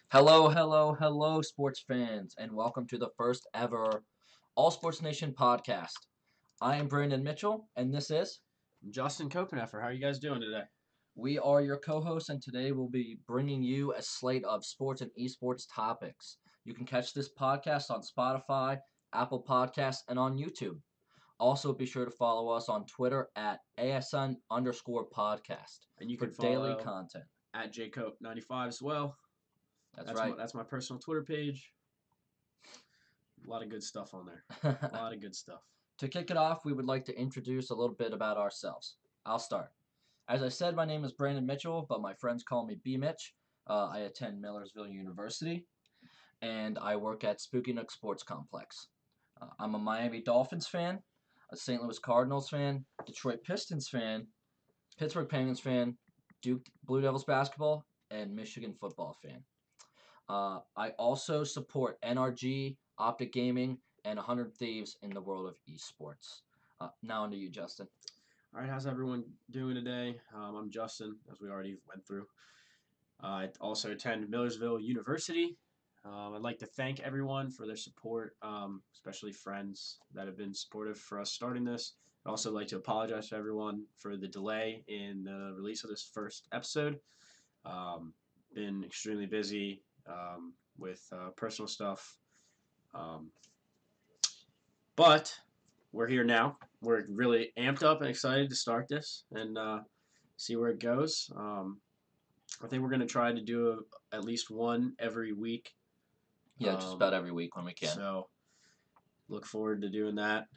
Hello, hello, hello, sports fans, and welcome to the first ever All Sports Nation podcast. I am Brandon Mitchell, and this is. Justin Copeneffer, how are you guys doing today? We are your co hosts, and today we'll be bringing you a slate of sports and esports topics. You can catch this podcast on Spotify, Apple Podcasts, and on YouTube. Also, be sure to follow us on Twitter at ASN_podcast And you for can daily follow content. at JCope95 as well. That's right. That's my personal Twitter page. A lot of good stuff on there. A lot of good stuff. To kick it off, we would like to introduce a little bit about ourselves. I'll start. As I said, my name is Brandon Mitchell, but my friends call me B. Mitch. I attend Millersville University, and I work at Spooky Nook Sports Complex. I'm a Miami Dolphins fan, a St. Louis Cardinals fan, Detroit Pistons fan, Pittsburgh Penguins fan, Duke Blue Devils basketball, and Michigan football fan. I also support NRG, Optic Gaming, and 100 Thieves in the world of esports. Now on to you, Justin. All right, how's everyone doing today? I'm Justin, as we already went through. I also attend Millersville University. I'd like to thank everyone for their support, especially friends that have been supportive for us starting this. I'd also like to apologize to everyone for the delay in the release of this first episode. Been extremely busy with personal stuff. Um, but we're here now. We're really amped up and excited to start this and see where it goes. I think we're going to try to do at least one every week. Yeah, just about every week when we can. So look forward to doing that.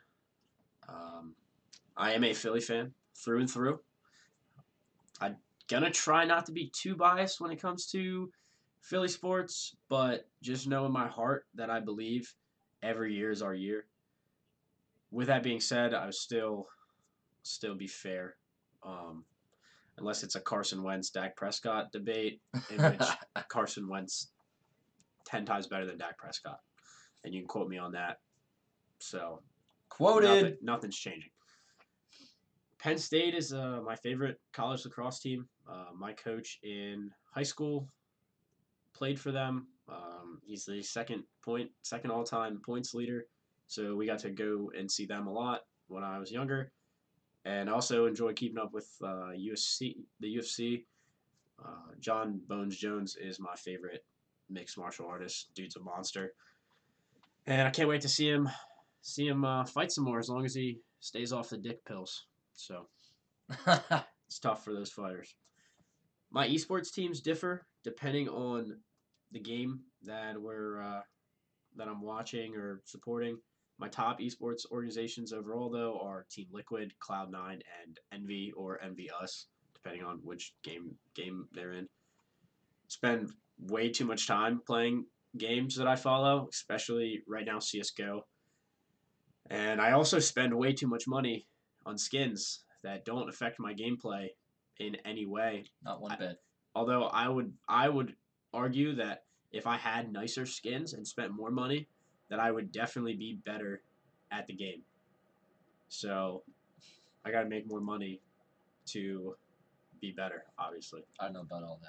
I am a Philly fan through and through. I'm going to try not to be too biased when it comes to Philly sports, but just know in my heart that I believe every year is our year. With that being said, I would still be fair, unless it's a Carson Wentz Dak Prescott debate in which Carson Wentz 10 times better than Dak Prescott, and you can quote me on that. So quoted. Nothing's changing. Penn State is my favorite college lacrosse team. My coach in high school played for them. He's the second all-time points leader. So we got to go and see them a lot when I was younger, and I also enjoy keeping up with UFC. The UFC. John Bones Jones is my favorite mixed martial artist. Dude's a monster, and I can't wait to see him fight some more. As long as he stays off the dick pills. So it's tough for those fighters. My esports teams differ depending on the game that I'm watching or supporting. My top esports organizations overall, though, are Team Liquid, Cloud9, and Envy or Envy Us, depending on which game they're in. Spend way too much time playing games that I follow, especially right now CS:GO. And I also spend way too much money on skins that don't affect my gameplay in any way. Not one bit. Although I would argue that if I had nicer skins and spent more money, that I would definitely be better at the game. So I got to make more money to be better, obviously. I don't know about all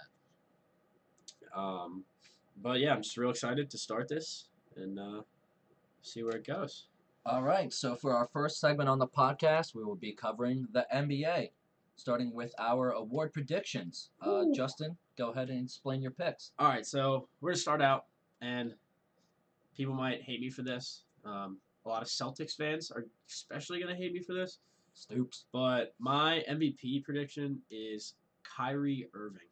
that. But yeah, I'm just real excited to start this and see where it goes. All right, so for our first segment on the podcast, we will be covering the NBA, starting with our award predictions. Justin, go ahead and explain your picks. All right, so we're going to start out, and people might hate me for this. A lot of Celtics fans are especially going to hate me for this. Stoops. But my MVP prediction is Kyrie Irving.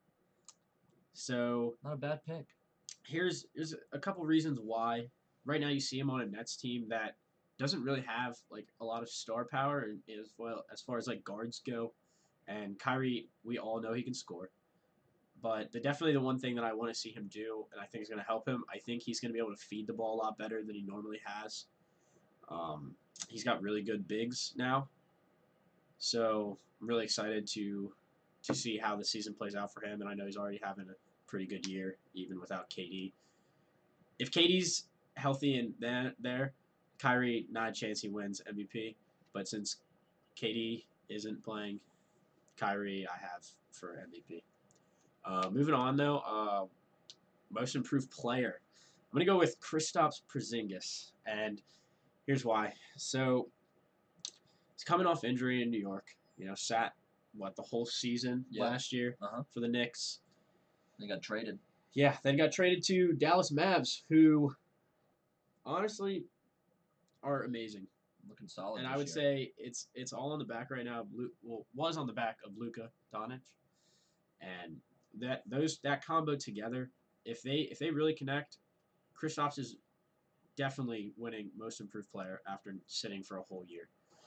So not a bad pick. Here's a couple reasons why. Right now, you see him on a Nets team that doesn't really have like a lot of star power, and as far as like guards go. And Kyrie, we all know he can score. But definitely the one thing that I want to see him do, and I think is going to help him, I think he's going to be able to feed the ball a lot better than he normally has. He's got really good bigs now. So I'm really excited to see how the season plays out for him, and I know he's already having a pretty good year, even without KD. If KD's healthy and there, Kyrie, not a chance he wins MVP. But since KD isn't playing, Kyrie I have for MVP. Moving on, though, most improved player. I'm going to go with Kristaps Porzingis, and here's why. So he's coming off injury in New York. Sat the whole season last year for the Knicks. They got traded. Yeah, then got traded to Dallas Mavs, who honestly are amazing, looking solid. And I would say it's all on the back right now. Was on the back of Luka Doncic, and that combo together, if they really connect, Kristaps is definitely winning Most Improved Player after sitting for a whole year.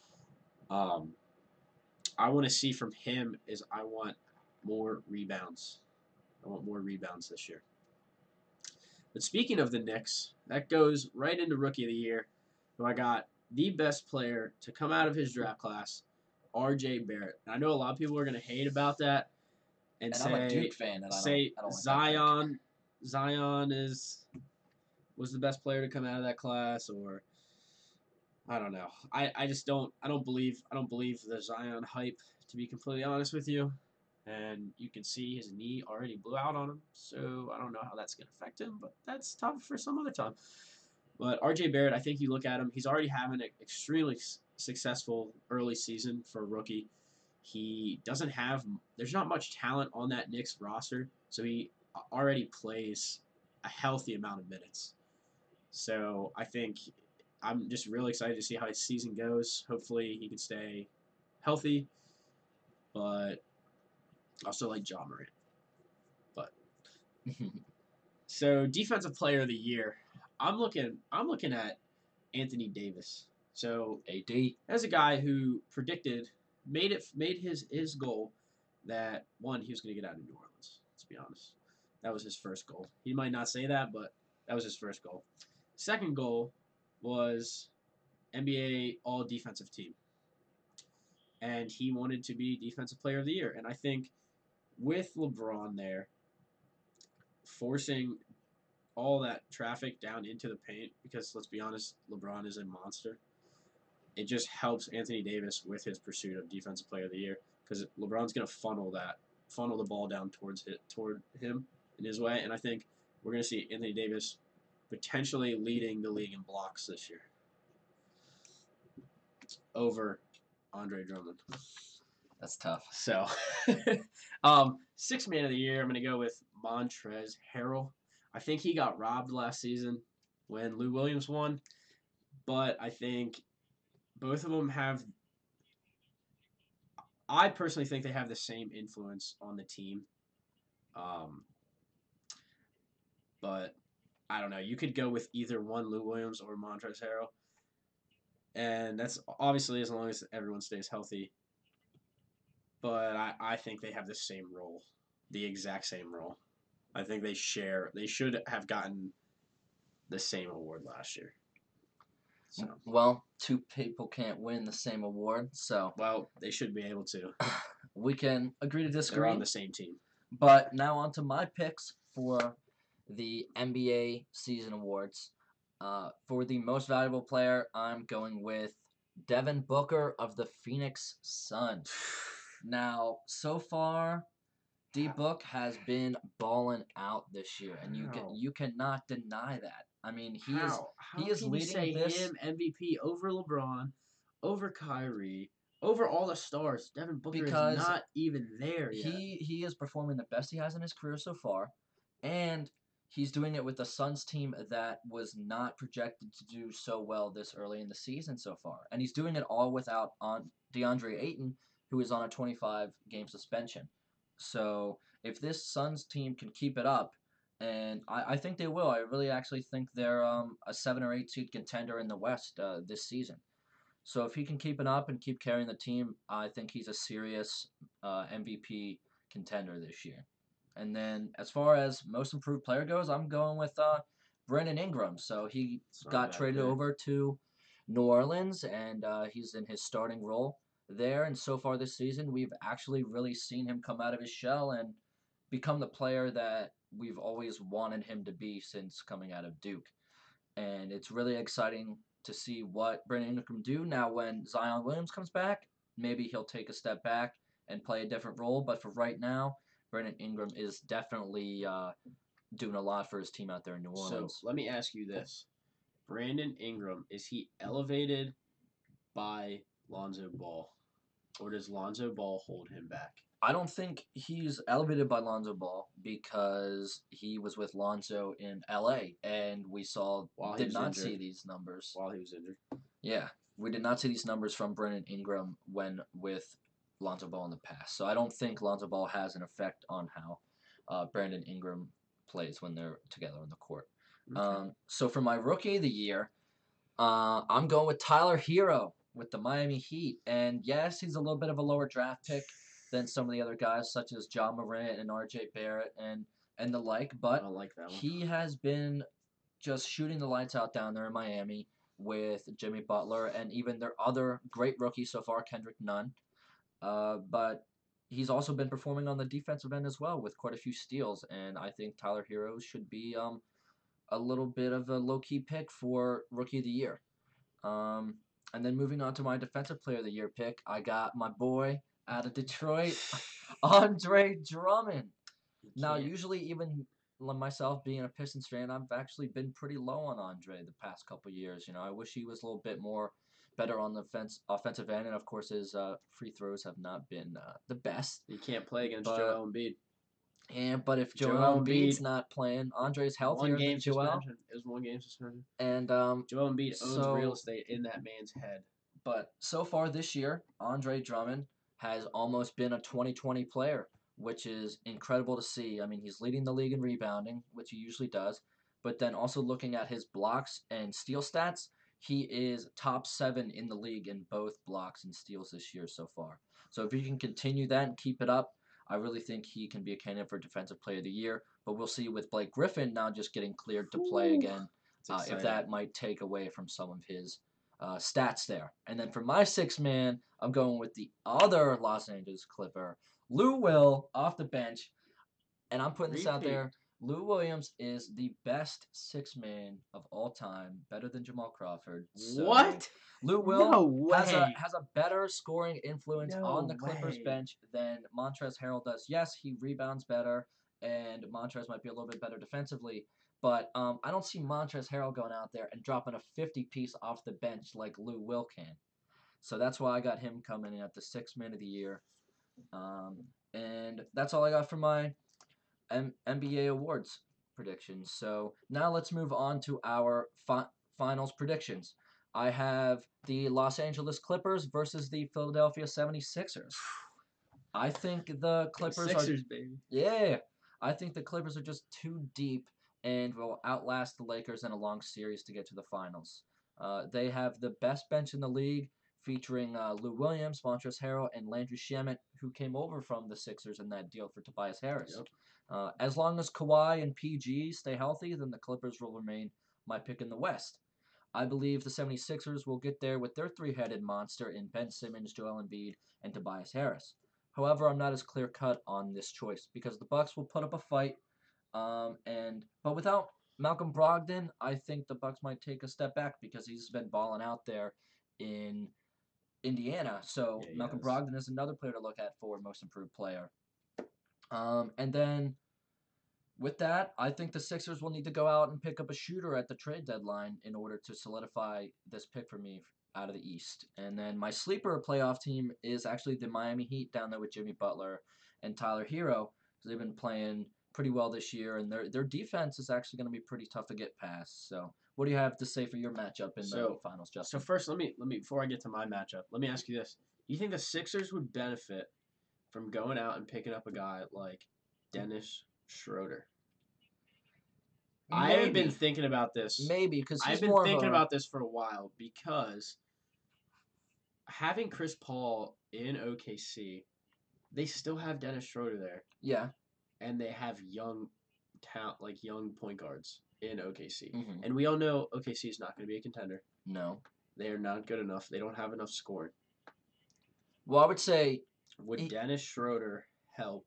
I want to see from him is I want more rebounds. I want more rebounds this year. But speaking of the Knicks, that goes right into Rookie of the Year, who I got the best player to come out of his draft class, R.J. Barrett. And I know a lot of people are going to hate about that and say, I'm a Duke fan, and say I don't Zion was the best player to come out of that class, or I don't know. I just don't believe the Zion hype, to be completely honest with you. And you can see his knee already blew out on him, so I don't know how that's going to affect him, but that's tough for some other time. But R.J. Barrett, I think you look at him, he's already having an extremely successful early season for a rookie. He doesn't have – there's not much talent on that Knicks roster, so he already plays a healthy amount of minutes. So I think I'm just really excited to see how his season goes. Hopefully he can stay healthy, but I also like Ja Morant. But so defensive player of the year, I'm looking at Anthony Davis. So AD, as a guy who made his goal that one, he was going to get out of New Orleans. Let's be honest, that was his first goal. He might not say that, but that was his first goal. Second goal was NBA All Defensive Team, and he wanted to be Defensive Player of the Year. And I think with LeBron there, forcing all that traffic down into the paint, because let's be honest, LeBron is a monster. It just helps Anthony Davis with his pursuit of Defensive Player of the Year, because LeBron's going to funnel the ball down toward him in his way, and I think we're going to see Anthony Davis potentially leading the league in blocks this year over Andre Drummond. That's tough. So, sixth man of the year, I'm going to go with Montrezl Harrell. I think he got robbed last season when Lou Williams won, but I think both of them have – I personally think they have the same influence on the team. But I don't know. You could go with either one, Lou Williams or Montrezl Harrell. And that's obviously as long as everyone stays healthy. But I think they have the same role, the exact same role. I think they should have gotten the same award last year. So. Well, two people can't win the same award, so. Well, they should be able to. We can agree to disagree. They're on the same team. But now on to my picks for the NBA season awards. For the most valuable player, I'm going with Devin Booker of the Phoenix Suns. Now, so far, D-Book has been balling out this year, and you cannot deny that. I mean, he is leading say this. Him MVP over LeBron, over Kyrie, over all the stars. Devin Booker is not even there yet. He is performing the best he has in his career so far, and he's doing it with the Suns team that was not projected to do so well this early in the season so far, and he's doing it all without DeAndre Ayton, who is on a 25-game suspension. So if this Suns team can keep it up, and I think they will. I really actually think they're a 7 or 8 seed contender in the West this season. So if he can keep it up and keep carrying the team, I think he's a serious MVP contender this year. And then as far as most improved player goes, I'm going with Brandon Ingram. So he got traded over to New Orleans, and he's in his starting role there. And so far this season, we've actually really seen him come out of his shell and become the player that we've always wanted him to be since coming out of Duke. And it's really exciting to see what Brandon Ingram can do. Now when Zion Williams comes back, maybe he'll take a step back and play a different role. But for right now, Brandon Ingram is definitely doing a lot for his team out there in New So Orleans. let me ask you this: Brandon Ingram, is he elevated by Lonzo Ball, or does Lonzo Ball hold him back? I don't think he's elevated by Lonzo Ball because he was with Lonzo in LA and we saw While he did was not injured. see these numbers. While he was injured. Yeah, we did not see these numbers from Brandon Ingram when with Lonzo Ball in the past. So I don't think Lonzo Ball has an effect on how Brandon Ingram plays when they're together on the court. Okay. So for my rookie of the year, I'm going with Tyler Hero with the Miami Heat. And yes, he's a little bit of a lower draft pick than some of the other guys, such as John Morant and R.J. Barrett and the like. I But don't like that one. he has been just shooting the lights out down there in Miami with Jimmy Butler and even their other great rookie so far, Kendrick Nunn. But he's also been performing on the defensive end as well with quite a few steals. And I think Tyler Hero should be a little bit of a low key pick for Rookie of the Year. Um, and then moving on to my Defensive Player of the Year pick, I got my boy out of Detroit, Andre Drummond. Now, Can't. usually, even myself being a Pistons fan, I've actually been pretty low on Andre the past couple years. I wish he was a little bit more better on the offensive end, and of course, his free throws have not been the best. You can't play against But Joel Embiid. but if Joel Joel Embiid's Embiid, not playing, Andre's healthier one game than Joel, suspension. It was 1 game suspension. and Joel Embiid owns real so estate in that man's head. but so far this year, Andre Drummond has almost been a 2020 player, which is incredible to see. I mean, he's leading the league in rebounding, which he usually does, but then also looking at his blocks and steal stats, he is top 7 in the league in both blocks and steals this year so far. So if he can continue that and keep it up, I really think he can be a candidate for Defensive Player of the Year. But we'll see with Blake Griffin now just getting cleared to play again, if that might take away from some of his stats there. And then for my sixth man, I'm going with the other Los Angeles Clipper, Lou Will, off the bench. And I'm putting this out Repeat. there. Lou Williams is the best six man of all time, better than Jamal Crawford. So What? Lou Will No has a way. better scoring influence No on the Clippers way. bench than Montrezl Harrell does. Yes, he rebounds better, and Montrezl might be a little bit better defensively. But I don't see Montrezl Harrell going out there and dropping a 50 piece off the bench like Lou Will can. So that's why I got him coming in at the sixth man of the year. And that's all I got for my NBA awards predictions. So now let's move on to our finals predictions. I have the Los Angeles Clippers versus the Philadelphia 76ers. I think the Clippers Sixers, baby. Yeah. I think the Clippers are just too deep and will outlast the Lakers in a long series to get to the finals. They have the best bench in the league, featuring Lou Williams, Montrezl Harrell, and Landry Shamet, who came over from the Sixers in that deal for Tobias Harris. Yep. As long as Kawhi and PG stay healthy, then the Clippers will remain my pick in the West. I believe the 76ers will get there with their three-headed monster in Ben Simmons, Joel Embiid, and Tobias Harris. However, I'm not as clear-cut on this choice because the Bucks will put up a fight, but without Malcolm Brogdon, I think the Bucks might take a step back because he's been balling out there in Indiana. So Yeah, Malcolm has. Brogdon is another player to look at for most improved player. And then with that, I think the Sixers will need to go out and pick up a shooter at the trade deadline in order to solidify this pick for me out of the East. And then my sleeper playoff team is actually the Miami Heat down there with Jimmy Butler and Tyler Hero because they've been playing pretty well this year, and their defense is actually going to be pretty tough to get past. So, what do you have to say for your matchup in the finals, Justin? So first, let me before I get to my matchup, let me ask you this: you think the Sixers would benefit from going out and picking up a guy like Dennis Schroeder? I have been thinking about this. Maybe because I've been thinking about this for a while because having Chris Paul in OKC, they still have Dennis Schroeder there. Yeah. And they have young talent, like young point guards in OKC. Mm-hmm. And we all know OKC is not going to be a contender. No. They are not good enough. They don't have enough scoring. Well, I would say... Would Dennis Schroeder help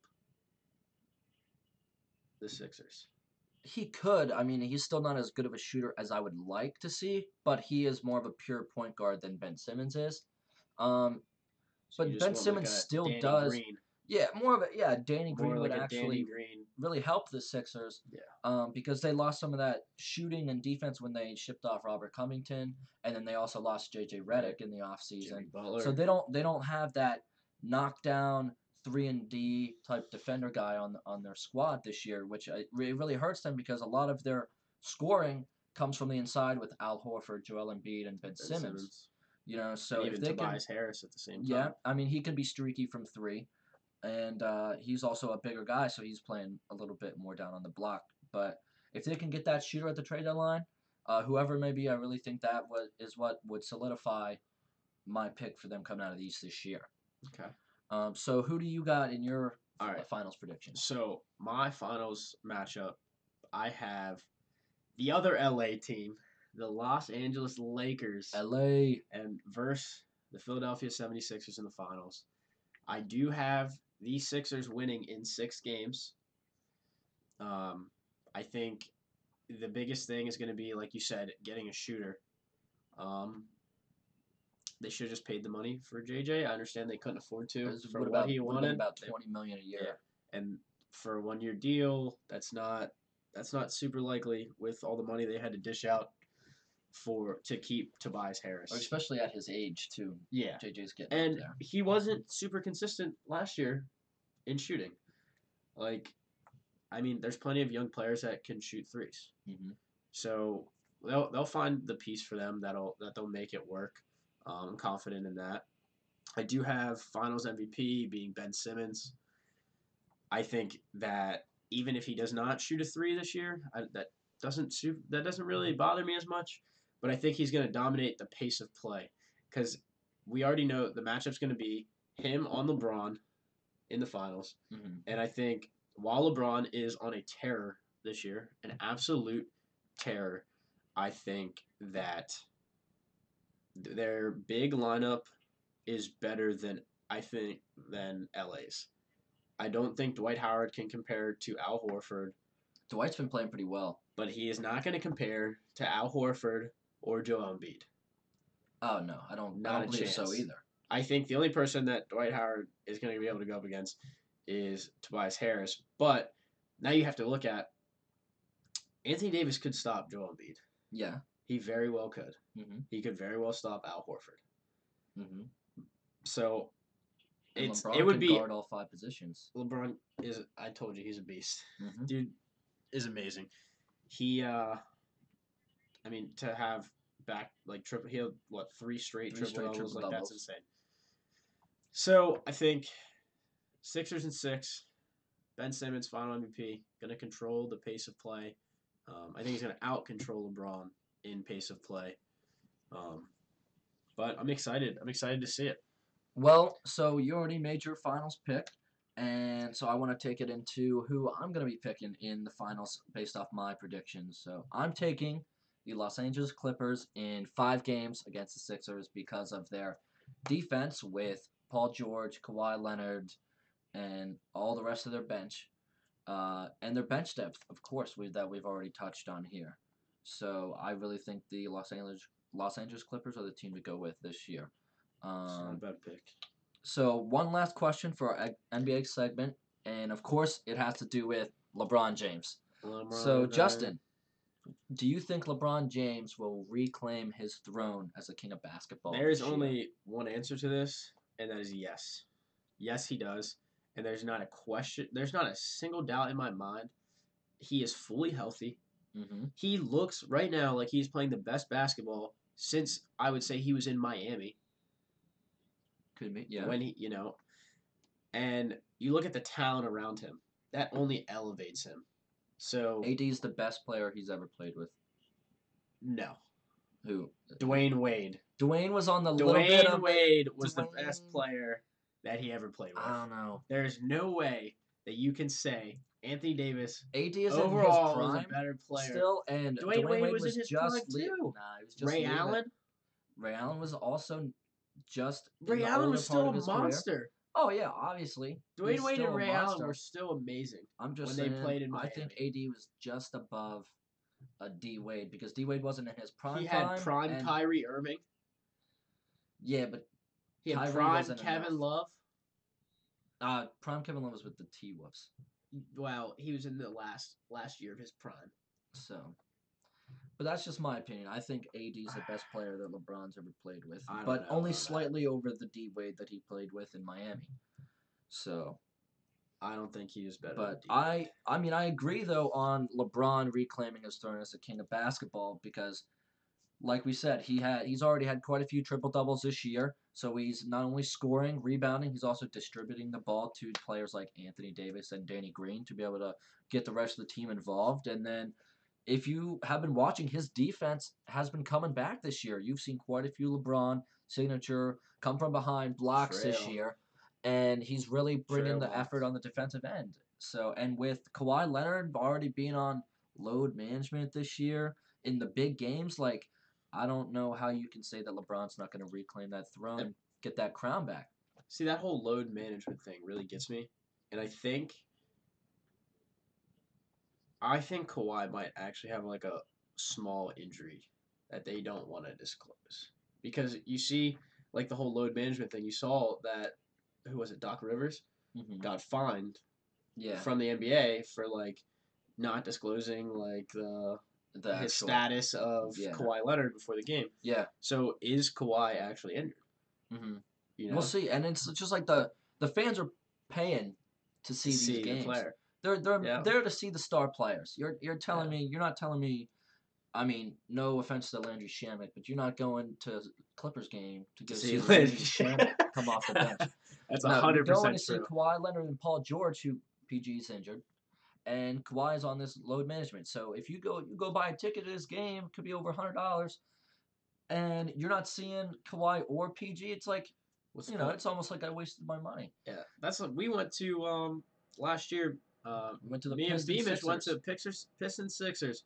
the Sixers? He could. I mean, he's still not as good of a shooter as I would like to see, but he is more of a pure point guard than Ben Simmons is. But Ben Simmons still does. Yeah, more of a Danny More Green would like a Danny actually Green. really help the Sixers. Yeah. Because they lost some of that shooting and defense when they shipped off Robert Covington, and then they also lost J.J. Redick in the offseason. Jimmy Butler. So they don't have that knockdown 3-and-D type defender guy on their squad this year, which it really hurts them because a lot of their scoring comes from the inside with Al Horford, Joel Embiid, and Ben Simmons. So and if even they Tobias can, Harris at the same time. yeah, I mean he can be streaky from three, and he's also a bigger guy, so he's playing a little bit more down on the block. But if they can get that shooter at the trade deadline, whoever it may be, I really think that is what would solidify my pick for them coming out of the East this year. Okay. So who do you got in your All right. finals predictions? So my finals matchup, I have the other LA team, the Los Angeles Lakers, LA. and versus the Philadelphia 76ers in the finals. I do have the Sixers winning in 6 games. I think the biggest thing is going to be, like you said, getting a shooter. They should have just paid the money for JJ. I understand they couldn't afford to for what he wanted. About $20 million a year. Yeah. And for a 1-year deal, that's not super likely with all the money they had to dish out to keep Tobias Harris. Or especially at his age too. Yeah. JJ's getting and up there. He wasn't super consistent last year in shooting. There's plenty of young players that can shoot threes. Mm-hmm. So they'll find the piece for them that they'll make it work. I'm confident in that. I do have Finals MVP being Ben Simmons. I think that even if he does not shoot a 3 this year, that doesn't really bother me as much. But I think he's going to dominate the pace of play because we already know the matchup's going to be him on LeBron in the finals. Mm-hmm. And I think while LeBron is on a terror this year, an absolute terror, I think that their big lineup is better than LA's. I don't think Dwight Howard can compare to Al Horford. Dwight's been playing pretty well. But he is not going to compare to Al Horford or Joel Embiid. Oh, no. I don't believe so either. I think the only person that Dwight Howard is going to be able to go up against is Tobias Harris. But now you have to look at Anthony Davis could stop Joel Embiid. Yeah. He very well could. Mm-hmm. He could very well stop Al Horford. Mm-hmm. So LeBron would be guard all 5 positions. LeBron is. I told you he's a beast. Mm-hmm. Dude is amazing. He, to have back triple. He had 3 straight triple doubles. That's insane. So I think Sixers in 6. Ben Simmons, final MVP, going to control the pace of play. I think he's going to out-control LeBron in pace of play. But I'm excited. I'm excited to see it. Well, so you already made your finals pick, and so I want to take it into who I'm going to be picking in the finals based off my predictions. So I'm taking the Los Angeles Clippers in 5 games against the Sixers because of their defense with Paul George, Kawhi Leonard, and all the rest of their bench. And their bench depth, of course, that we've already touched on here. So I really think the Los Angeles Clippers are the team to go with this year. It's not a bad pick. So one last question for our NBA segment, and of course it has to do with LeBron James. Justin, do you think LeBron James will reclaim his throne as the king of basketball? There's only one answer to this, and that is yes. Yes, he does. And there's not a question. There's not a single doubt in my mind. He is fully healthy. Mm-hmm. He looks right now like he's playing the best basketball since I would say he was in Miami. Could be, yeah. When and you look at the talent around him, that only elevates him. So AD's the best player he's ever played with. No. Who? Dwayne Wade. Dwayne was on the Dwayne Wade was the best player that he ever played with. I don't know. There's no way that you can say Anthony Davis AD is overall in his prime was a better player. Still, and Dwayne Wade was in his just prime too. Nah, he was just Ray Allen? Ray Allen was also just Ray Allen was still a monster. Career. Oh yeah, obviously. Dwayne Wade and Ray Allen were still amazing. I'm just when saying, they played in Miami. I think AD was just above a D Wade because D Wade wasn't in his prime. He had prime Kyrie Irving. Yeah, but he had Kyrie prime wasn't Kevin enough. Love. Prime Kevin Love was with the T Wolves. Well, he was in the last year of his prime. So, but that's just my opinion. I think AD is the best player that LeBron's ever played with, I don't but know only about that. slightly over the D Wade that he played with in Miami. So, I don't think he was better. but than I mean, I agree though on LeBron reclaiming his throne as the king of basketball because, like we said, he's already had quite a few triple doubles this year. So he's not only scoring, rebounding, he's also distributing the ball to players like Anthony Davis and Danny Green to be able to get the rest of the team involved. And then, if you have been watching, his defense has been coming back this year. You've seen quite a few LeBron signature come from behind blocks this Trail. year, and he's really bringing the Trail effort on the defensive end. So, and with Kawhi Leonard already being on load management this year in the big games, like I don't know how you can say that LeBron's not going to reclaim that throne and get that crown back. See, that whole load management thing really gets me, and I think Kawhi might actually have like a small injury that they don't want to disclose because you see, like the whole load management thing. You saw that who was it? Doc Rivers got fined Yeah, from the NBA for like not disclosing like his actual status of yeah. Kawhi Leonard before the game. Yeah. So is Kawhi actually injured? You know, We'll see, and it's just like the fans are paying to see these see the games. player. They're Yeah. there to see the star players. You're telling Yeah. me you're not telling me. I mean, no offense to Landry Shamet, but you're not going to Clippers game to go see Landry Shamet come off the bench. That's No, you're 100% going to see true. Kawhi Leonard and Paul George, who PG's injured, and Kawhi's on this load management. So if you go buy a ticket to this game, it could be over $100, and you're not seeing Kawhi or PG. It's like What's the you know, point? it's almost like I wasted my money. Yeah, that's what we went to last year. We went to the Me and Pistons Beamish went to Sixers. Pistons Sixers.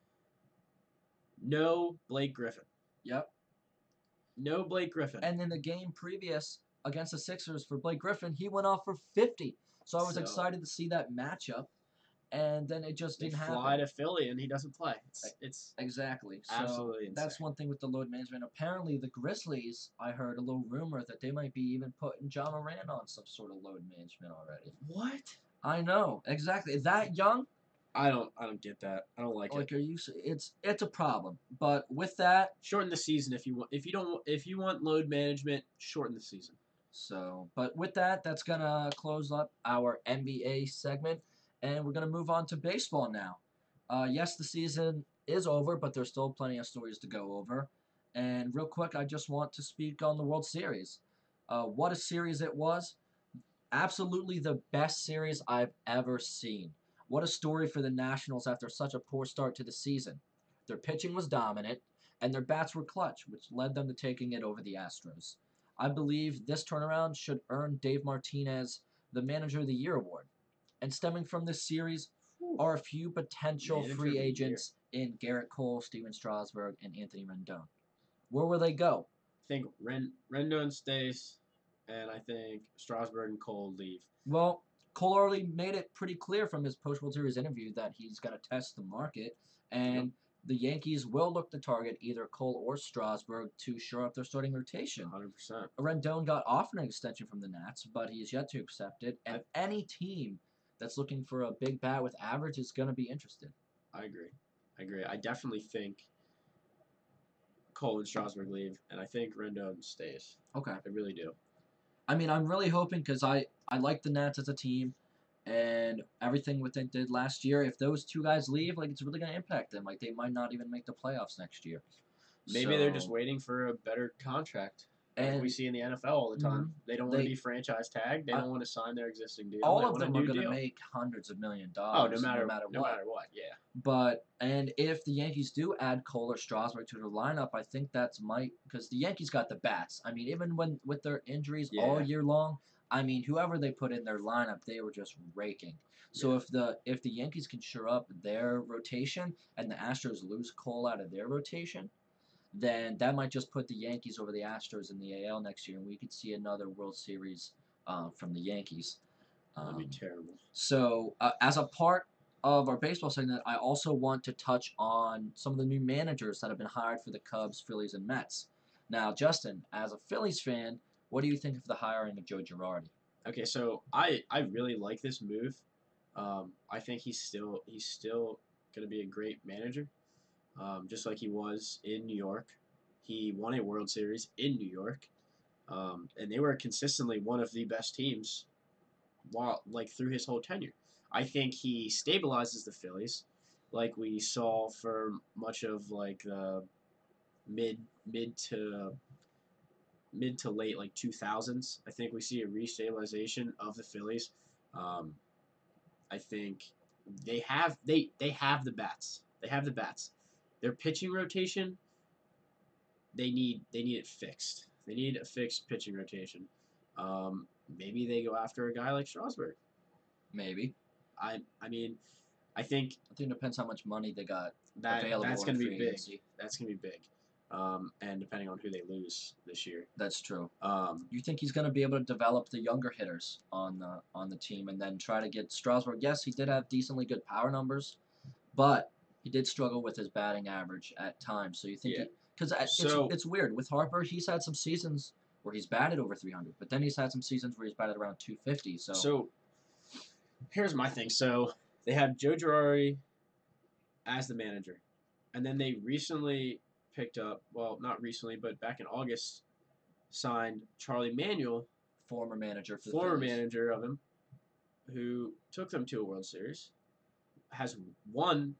No Blake Griffin. Yep. No Blake Griffin. And in the game previous against the Sixers for Blake Griffin, he went off for 50. So I was excited to see that matchup, and then it just didn't happen. Fly to Philly and he doesn't play. It's exactly so absolutely insane. That's one thing with the load management. Apparently, the Grizzlies, I heard a little rumor that they might be even putting John Moran on some sort of load management already. What? I know exactly that young. I don't get that. I don't like it. Are you? It's a problem. But with that, shorten the season if you want. If you want load management, shorten the season. So, but with that, that's gonna close up our NBA segment, and we're gonna move on to baseball now. Yes, the season is over, but there's still plenty of stories to go over. And real quick, I just want to speak on the World Series. What a series it was! Absolutely the best series I've ever seen. What a story for the Nationals after such a poor start to the season. Their pitching was dominant, and their bats were clutch, which led them to taking it over the Astros. I believe this turnaround should earn Dave Martinez the Manager of the Year award. And stemming from this series are a few potential free agents in Garrett Cole, Steven Strasburg, and Anthony Rendon. Where will they go? I think Rendon stays, and I think Strasburg and Cole leave. Well, Cole already made it pretty clear from his post-World Series interview that he's going to test the market, and the Yankees will look to target either Cole or Strasburg to shore up their starting rotation. 100%. Rendon got offered an extension from the Nats, but he is yet to accept it, and any team that's looking for a big bat with average is going to be interested. I agree. I definitely think Cole and Strasburg leave, and I think Rendon stays. Okay. I really do. I mean, I'm really hoping because I like the Nats as a team, and everything what they did last year. If those two guys leave, like it's really going to impact them. Like they might not even make the playoffs next year. Maybe they're just waiting for a better contract. And we see in the NFL all the time. They don't want to be franchise tagged. They don't want to sign their existing deal. All of them are going to make hundreds of $millions. Oh, no matter what, yeah. But and if the Yankees do add Cole or Strasburg to their lineup, I think that's because the Yankees got the bats. I mean, even when with their injuries all year long, I mean, whoever they put in their lineup, they were just raking. So if the Yankees can shore up their rotation and the Astros lose Cole out of their rotation, then that might just put the Yankees over the Astros in the AL next year, and we could see another World Series from the Yankees. That'd be terrible. So, as a part of our baseball segment, I also want to touch on some of the new managers that have been hired for the Cubs, Phillies, and Mets. Now, Justin, as a Phillies fan, what do you think of the hiring of Joe Girardi? Okay, so I really like this move. I think he's still gonna be a great manager, just like he was in New York. He won a World Series in New York, and they were consistently one of the best teams while like through his whole tenure. I think he stabilizes the Phillies, like we saw for much of like the mid mid to mid to late like 2000s. I think we see a restabilization of the Phillies. Um, I think they have the bats. They have the bats. Their pitching rotation, they need it fixed. They need a fixed pitching rotation. Maybe they go after a guy like Strasburg. Maybe. I mean I think I think it depends how much money they got that's available in going to be free big. agency. That's going to be big. And depending on who they lose this year. That's true. Um, You think he's going to be able to develop the younger hitters on the team and then try to get Strasburg? Yes, he did have decently good power numbers, but he did struggle with his batting average at times. So you think yeah. because So it's weird with Harper. He's had some seasons where he's batted over 300, but then he's had some seasons where he's batted around 250. so here's my thing. So they have Joe Girardi as the manager, and then they recently picked up. Well, not recently, but back in August, signed Charlie Manuel, former manager for the former Phillies. manager of him, who took them to a World Series, has won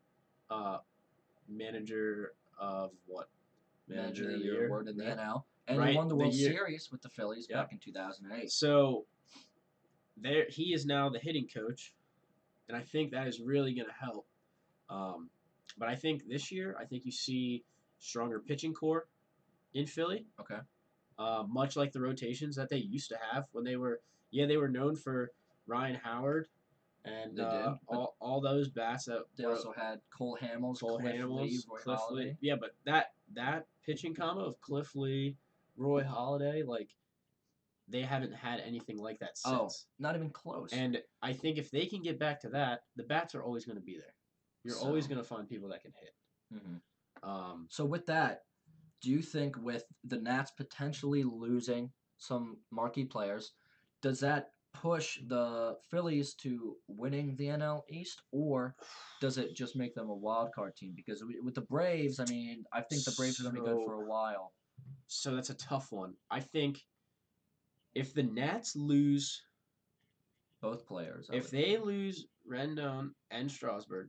manager of what? Manager of the year award in the right? NL, and he Right, won the the World year. Series with the Phillies Yep. back in 2008. So there, he is now the hitting coach, and I think that is really going to help. Um, but I think this year, I think you see stronger pitching core in Philly, Okay. much like the rotations that they used to have when they were. Yeah, they were known for Ryan Howard and They did, but all those bats that they were also had Cole Hamels, Cole Cliff Lee, Hamels, Roy Cliff Lee. Halladay. Yeah, but that pitching combo of Cliff Lee, Roy Halladay, like they haven't had anything like that Oh, since. not even close. And I think if they can get back to that, the bats are always going to be there. You're always So- going to find people that can hit. Mhm. So with that, do you think with the Nats potentially losing some marquee players, does that push the Phillies to winning the NL East, or does it just make them a wild card team? Because with the Braves, I mean, I think the Braves are going to be good for a while. So that's a tough one. I think if the Nats lose, Both players. if they lose Rendon and Strasburg,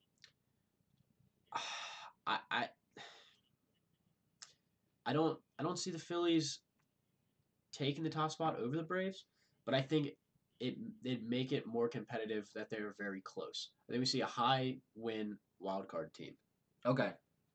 I, I I don't see the Phillies taking the top spot over the Braves, but I think it'd make it more competitive that they're very close. I think we see a high win wild card team. Okay.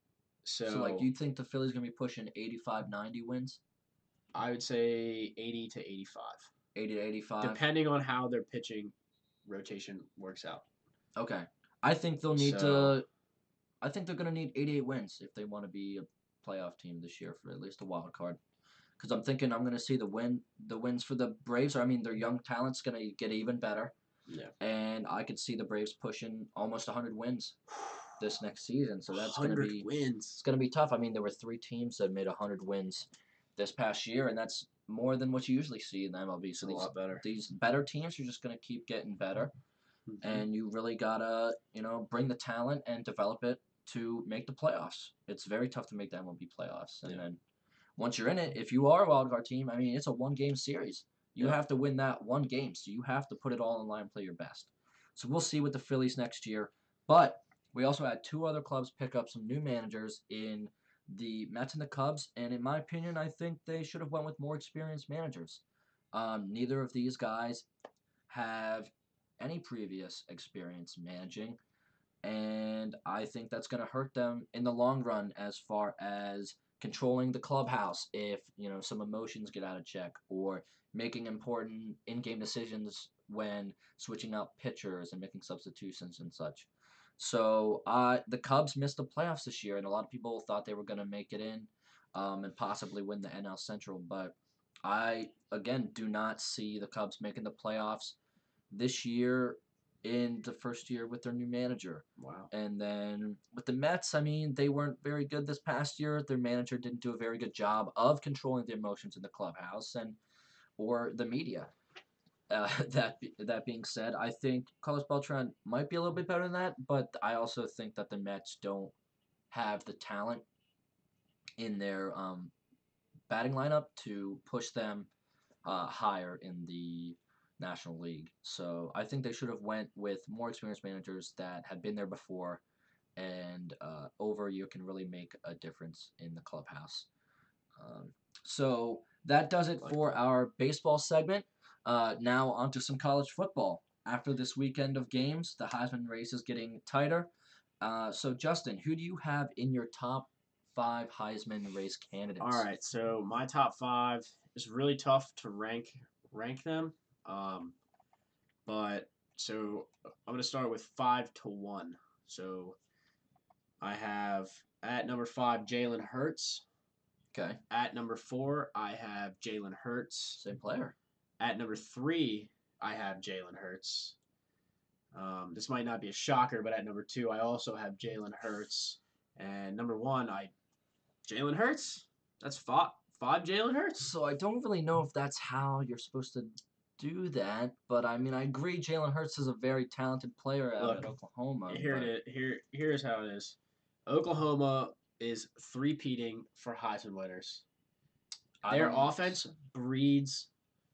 So like, you think the Phillies going to be pushing 85, 90 wins? I would say 80 to 85. 80 to 85? Depending on how their pitching rotation works out. Okay. I think they'll need So- to. I think they're going to need 88 wins if they want to be a playoff team this year for at least a wild card. Because I'm thinking I'm going to see the wins for the Braves. I mean, their young talent's going to get even better. Yeah. And I could see the Braves pushing almost 100 wins this next season. So that's going to 100 be wins. it's going to be tough. I mean, there were 3 teams that made 100 wins this past year, and that's more than what you usually see in the MLB. So a lot better. These better teams are just going to keep getting better, Mhm. and you really gotta bring the talent and develop it to make the playoffs. It's very tough to make the MLB playoffs, and Yeah. then once you're in it, if you are a wild card team, I mean, it's a 1-game series. You Yeah. have to win that one game, so you have to put it all in line and play your best. So we'll see with the Phillies next year. But we also had 2 other clubs pick up some new managers in the Mets and the Cubs, and in my opinion, I think they should have went with more experienced managers. Neither of these guys have any previous experience managing, and I think that's going to hurt them in the long run as far as controlling the clubhouse if some emotions get out of check, or making important in-game decisions when switching out pitchers and making substitutions and such. So the Cubs missed the playoffs this year, and a lot of people thought they were going to make it in and possibly win the NL Central, but I again do not see the Cubs making the playoffs this year in the first year with their new manager. Wow. And then with the Mets, I mean, they weren't very good this past year. Their manager didn't do a very good job of controlling the emotions in the clubhouse or the media. That being said, I think Carlos Beltran might be a little bit better than that, but I also think that the Mets don't have the talent in their batting lineup to push them higher in the National League. So I think they should have went with more experienced managers that had been there before, and over a year can really make a difference in the clubhouse. Um, so that does it for our baseball segment. Now on to some college football. After this weekend of games, the Heisman race is getting tighter. So Justin, who do you have in your top 5 Heisman race candidates? All right, so my top 5 is really tough to rank them. Um, but so I'm gonna start with 5 to 1. So I have at number 5 Jalen Hurts. Okay. At number 4 I have Jalen Hurts. Same player. At number 3 I have Jalen Hurts. This might not be a shocker, but at number 2 I also have Jalen Hurts. And number 1 Jalen Hurts. That's five Jalen Hurts. So I don't really know if that's how you're supposed to do that, but I mean I agree Jalen Hurts is a very talented player out at Oklahoma. Here's how it is. Oklahoma is three-peating for Heisman winners. Their offense breeds.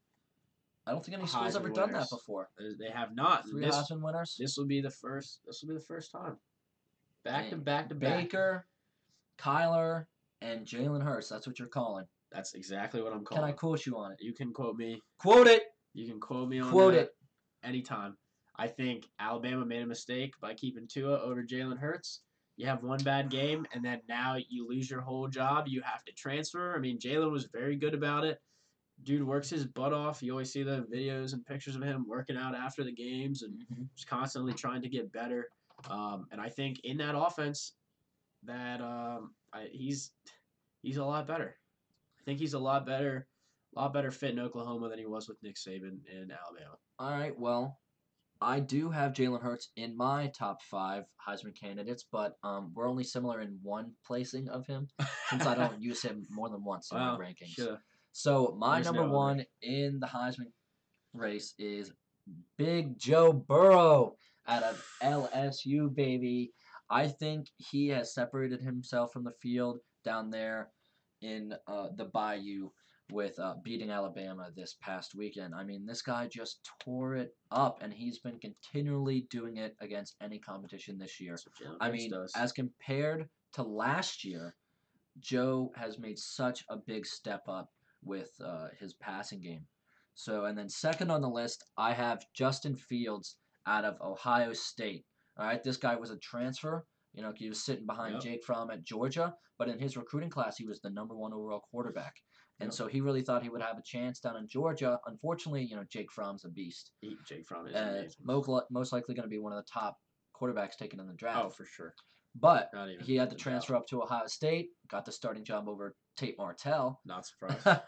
I don't think any school's ever done that before. They have not. 3 Heisman winners. This will be the first. This will be the first time. Back to back. Baker, Kyler, and Jalen Hurts. That's what you're calling. That's exactly what I'm calling. Can I quote you on it? You can quote me. Quote it. You can quote me on Quote that it. anytime. I think Alabama made a mistake by keeping Tua over Jalen Hurts. You have one bad game, and then now you lose your whole job. You have to transfer. I mean, Jalen was very good about it. Dude works his butt off. You always see the videos and pictures of him working out after the games and just constantly trying to get better. And I think in that offense, that he's a lot better. I think he's a lot better fit in Oklahoma than he was with Nick Saban in Alabama. All right, well, I do have Jalen Hurts in my top 5 Heisman candidates, but we're only similar in one placing of him since I don't use him more than once in my rankings. Sure. So my number 1 in the Heisman race is Big Joe Burrow out of LSU, baby. I think he has separated himself from the field down there in the Bayou with beating Alabama this past weekend. I mean, this guy just tore it up, and he's been continually doing it against any competition this year. I mean, as compared to last year, Joe has made such a big step up with his passing game. So, and then second on the list, I have Justin Fields out of Ohio State. All right, this guy was a transfer. You know, he was sitting behind Jake Fromm at Georgia, but in his recruiting class, he was the number 1 overall quarterback. And so he really thought he would have a chance down in Georgia. Unfortunately, you know, Jake Fromm's a beast. Jake Fromm is amazing. Most likely going to be one of the top quarterbacks taken in the draft. Oh, for sure. But he had to transfer up to Ohio State, got the starting job over Tate Martell. Not surprised.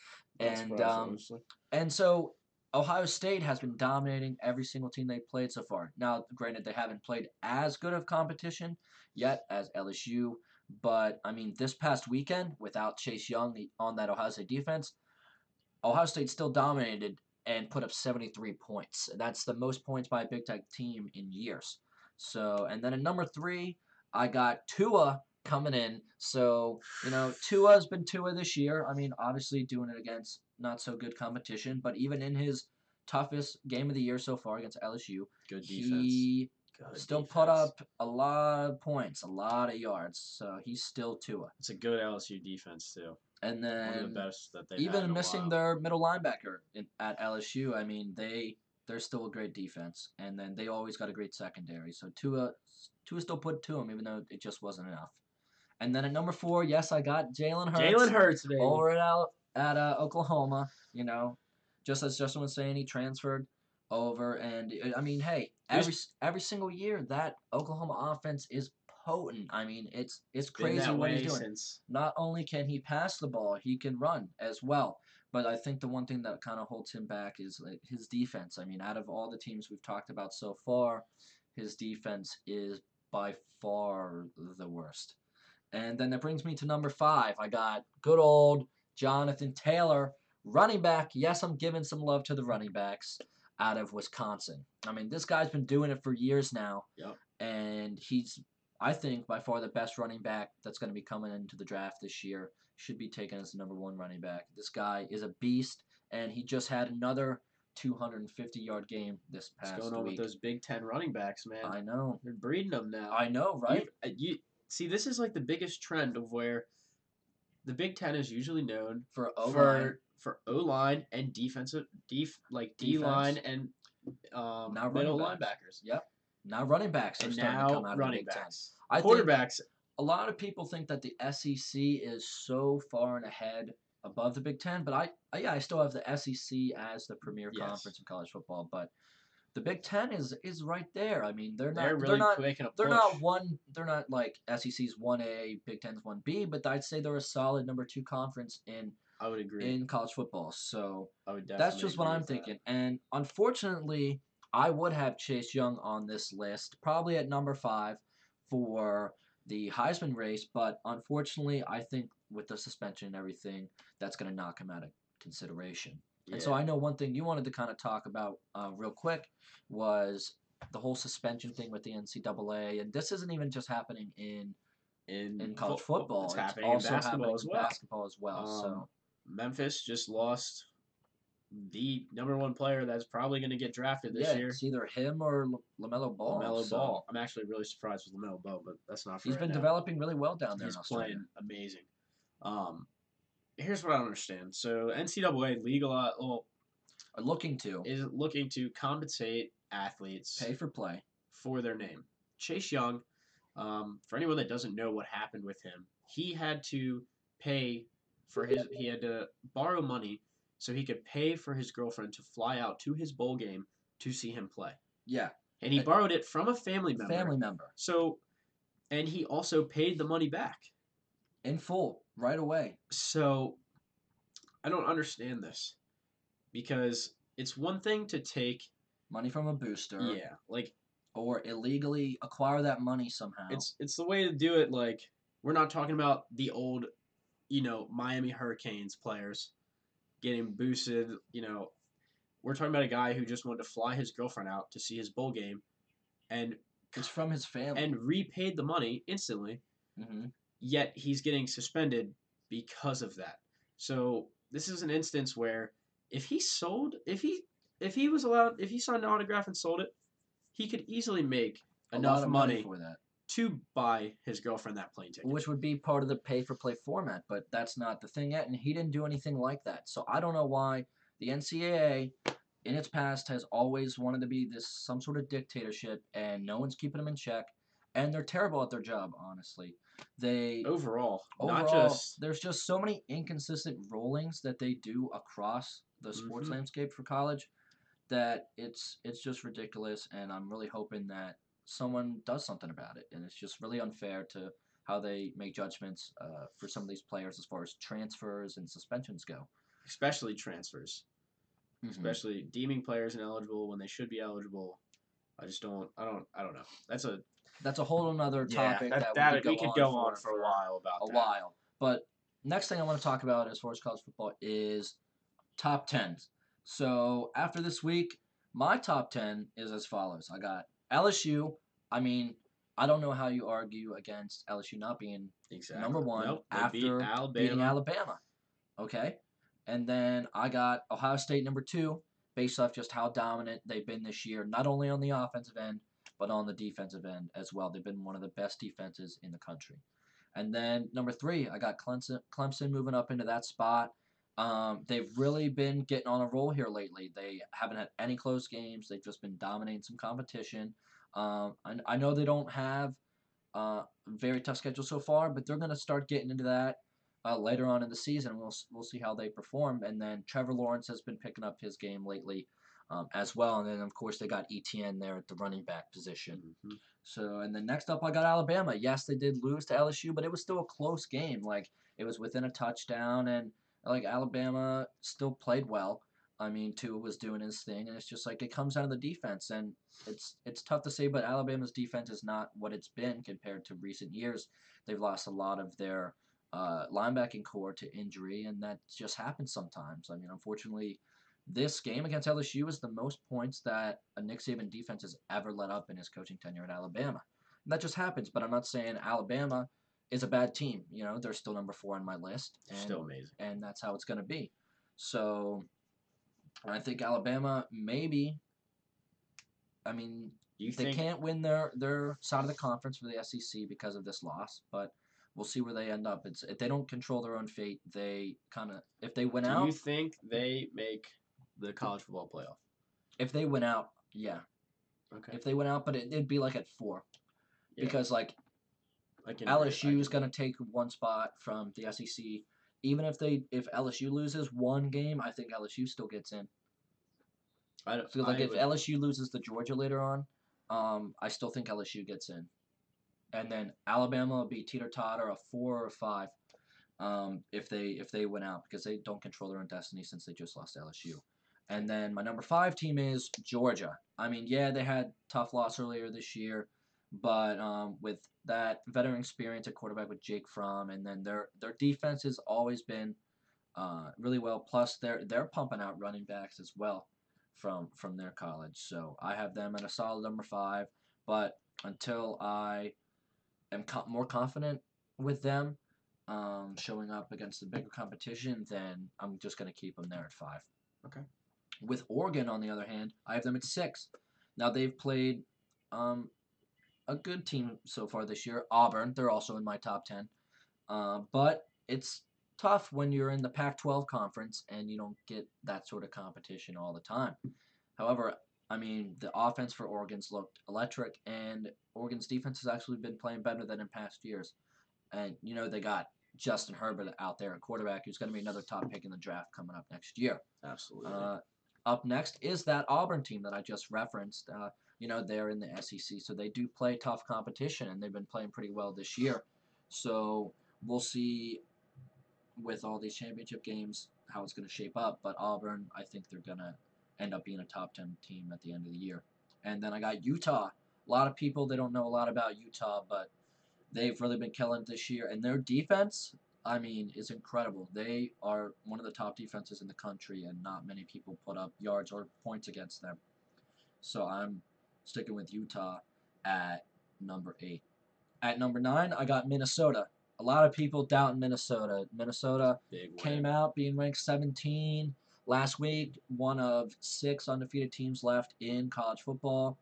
And so Ohio State has been dominating every single team they've played so far. Now, granted, they haven't played as good of competition yet as LSU, but, I mean, this past weekend, without Chase Young on that Ohio State defense, Ohio State still dominated and put up 73 points. That's the most points by a Big Ten team in years. So, and then at number 3, I got Tua coming in. So, you know, Tua's been Tua this year. I mean, obviously doing it against not so good competition, but even in his toughest game of the year so far against LSU, he still put up a lot of points, a lot of yards. So he's still Tua. It's a good LSU defense too. And then one of the best that they've even had in missing their middle linebacker at LSU, I mean, they're still a great defense, and then they always got a great secondary. So Tua still put it to him, even though it just wasn't enough. And then at number 4, yes, I got Jalen Hurts. Jalen Hurts, baby. Over at Oklahoma, you know, just as Justin was saying, he transferred over, and I mean, hey, every single year that Oklahoma offense is potent. I mean, it's crazy what he's doing. Not only can he pass the ball, he can run as well. But I think the one thing that kind of holds him back is his defense. I mean, out of all the teams we've talked about so far, his defense is by far the worst. And then that brings me to number 5. I got good old Jonathan Taylor, running back. Yes, I'm giving some love to the running backs. out of Wisconsin. I mean, this guy's been doing it for years now, Yep. and he's, I think, by far the best running back that's going to be coming into the draft this year. Should be taken as the number one running back. This guy is a beast, and he just had another 250-yard game this What's past going on with week. those Big Ten running backs, man? I know. They're breeding them now. I know, right? You see, this is like the biggest trend of where the Big Ten is usually known For O-line, for O line and defensive D Defense. line and now middle running backs. linebackers. Yep. Now running backs are And starting now to come out of the running Big Ten. backs. I think Quarterbacks. a lot of people think that the SEC is so far and ahead above the Big Ten, but I still have the SEC as the premier Yes. conference of college football. But the Big Ten is right there. I mean, They're they're really not making a push. they're not one. They're not like SEC's 1A, Big Ten's 1B, but I'd say they're a solid number 2 conference I would agree. in college football. So I would definitely. that's just what agree I'm with that. thinking. And unfortunately, I would have Chase Young on this list, probably at number 5 for the Heisman race. But unfortunately, I think with the suspension and everything, that's going to knock him out of consideration. And so Yeah. I know one thing you wanted to kind of talk about real quick was the whole suspension thing with the NCAA. And this isn't even just happening in college football. It's happening also in basketball happening as in well. basketball as well. So Memphis just lost the number 1 player that's probably going to get drafted this yeah, year. it's either him or LaMelo Ball. LaMelo so Ball. I'm actually really surprised with LaMelo Ball, but that's not for He's right been now. developing really well down there He's in Australia. playing amazing. Here's what I don't understand. So NCAA is looking to compensate athletes Pay for play. for their name. Chase Young, for anyone that doesn't know what happened with him, he had to he had to borrow money so he could pay for his girlfriend to fly out to his bowl game to see him play. Yeah. And he borrowed it from a family member. Family member. So, and he also paid the money back. In full, right away. So, I don't understand this. Because it's one thing to take money from a booster. Yeah, like or illegally acquire that money somehow. It's the way to do it. Like, we're not talking about the old, Miami Hurricanes players getting boosted. We're talking about a guy who just wanted to fly his girlfriend out to see his bowl game, and it's from his family, and repaid the money instantly. Mm-hmm. Yet he's getting suspended because of that. So this is an instance where if he signed an autograph and sold it, he could easily make enough money for that to buy his girlfriend that plane ticket. Which would be part of the pay-for-play format, but that's not the thing yet, and he didn't do anything like that. So I don't know why the NCAA, in its past, has always wanted to be some sort of dictatorship, and no one's keeping them in check, and they're terrible at their job, honestly. Overall, there's just so many inconsistent rulings that they do across the sports landscape for college that it's just ridiculous, and I'm really hoping that someone does something about it. And it's just really unfair to how they make judgments for some of these players as far as transfers and suspensions go. Especially transfers. Mm-hmm. Especially deeming players ineligible when they should be eligible. I don't know. That's a whole other topic that we could go on for a while about. But next thing I want to talk about as far as college football is top 10s. So after this week, my top 10 is as follows. I got LSU. I mean, I don't know how you argue against LSU not being number 1 after beating Alabama. Okay? And then I got Ohio State number 2 based off just how dominant they've been this year, not only on the offensive end, but on the defensive end as well. They've been one of the best defenses in the country. And then number 3, I got Clemson moving up into that spot. They've really been getting on a roll here lately. They haven't had any close games. They've just been dominating some competition. I know they don't have a very tough schedule so far, but they're going to start getting into that later on in the season. We'll see how they perform. And then Trevor Lawrence has been picking up his game lately as well. And then, of course, they got ETN there at the running back position. Mm-hmm. So, and then next up, I got Alabama. Yes, they did lose to LSU, but it was still a close game. Like, it was within a touchdown, and Alabama still played well. I mean, Tua was doing his thing, and it's just like it comes down to the defense, and it's tough to say, but Alabama's defense is not what it's been compared to recent years. They've lost a lot of their linebacking core to injury, and that just happens sometimes. I mean, unfortunately, this game against LSU is the most points that a Nick Saban defense has ever let up in his coaching tenure at Alabama. And that just happens, but I'm not saying Alabama is a bad team. They're still number 4 on my list, Still amazing. and that's how it's going to be. So I think Alabama maybe. I mean, they can't win their side of the conference for the SEC because of this loss, but we'll see where they end up. If they don't control their own fate, they kind of if they win out. Do you think they make the college football playoff? If they win out, yeah. Okay. If they win out, but it'd be like at 4, because LSU is going to take one spot from the SEC. Even if LSU loses one game, I think LSU still gets in. If LSU loses to Georgia later on, I still think LSU gets in, and then Alabama will be teeter-totter, a 4 or a 5, if they win out, because they don't control their own destiny since they just lost to LSU. And then my number 5 team is Georgia. I mean, yeah, they had tough loss earlier this year, but with that veteran experience at quarterback with Jake Fromm, and then their defense has always been really well. Plus, they're pumping out running backs as well from their college. So I have them at a solid number 5. But until I am more confident with them showing up against the bigger competition, then I'm just going to keep them there at 5. Okay. With Oregon, on the other hand, I have them at 6. Now, they've played a good team so far this year. Auburn, they're also in my top 10. But it's tough when you're in the Pac-12 conference and you don't get that sort of competition all the time. However, I mean, the offense for Oregon's looked electric, and Oregon's defense has actually been playing better than in past years. And, they got Justin Herbert out there at quarterback, who's going to be another top pick in the draft coming up next year. Absolutely. Up next is that Auburn team that I just referenced. They're in the SEC, so they do play tough competition, and they've been playing pretty well this year. So we'll see with all these championship games how it's going to shape up. But Auburn, I think they're going to end up being a top 10 team at the end of the year. And then I got Utah. A lot of people, they don't know a lot about Utah, but they've really been killing it this year. And their defense, I mean, is incredible. They are one of the top defenses in the country, and not many people put up yards or points against them. So I'm sticking with Utah at number 8. At number 9, I got Minnesota. A lot of people doubt Minnesota. Minnesota came out being ranked 17 last week, one of 6 undefeated teams left in college football,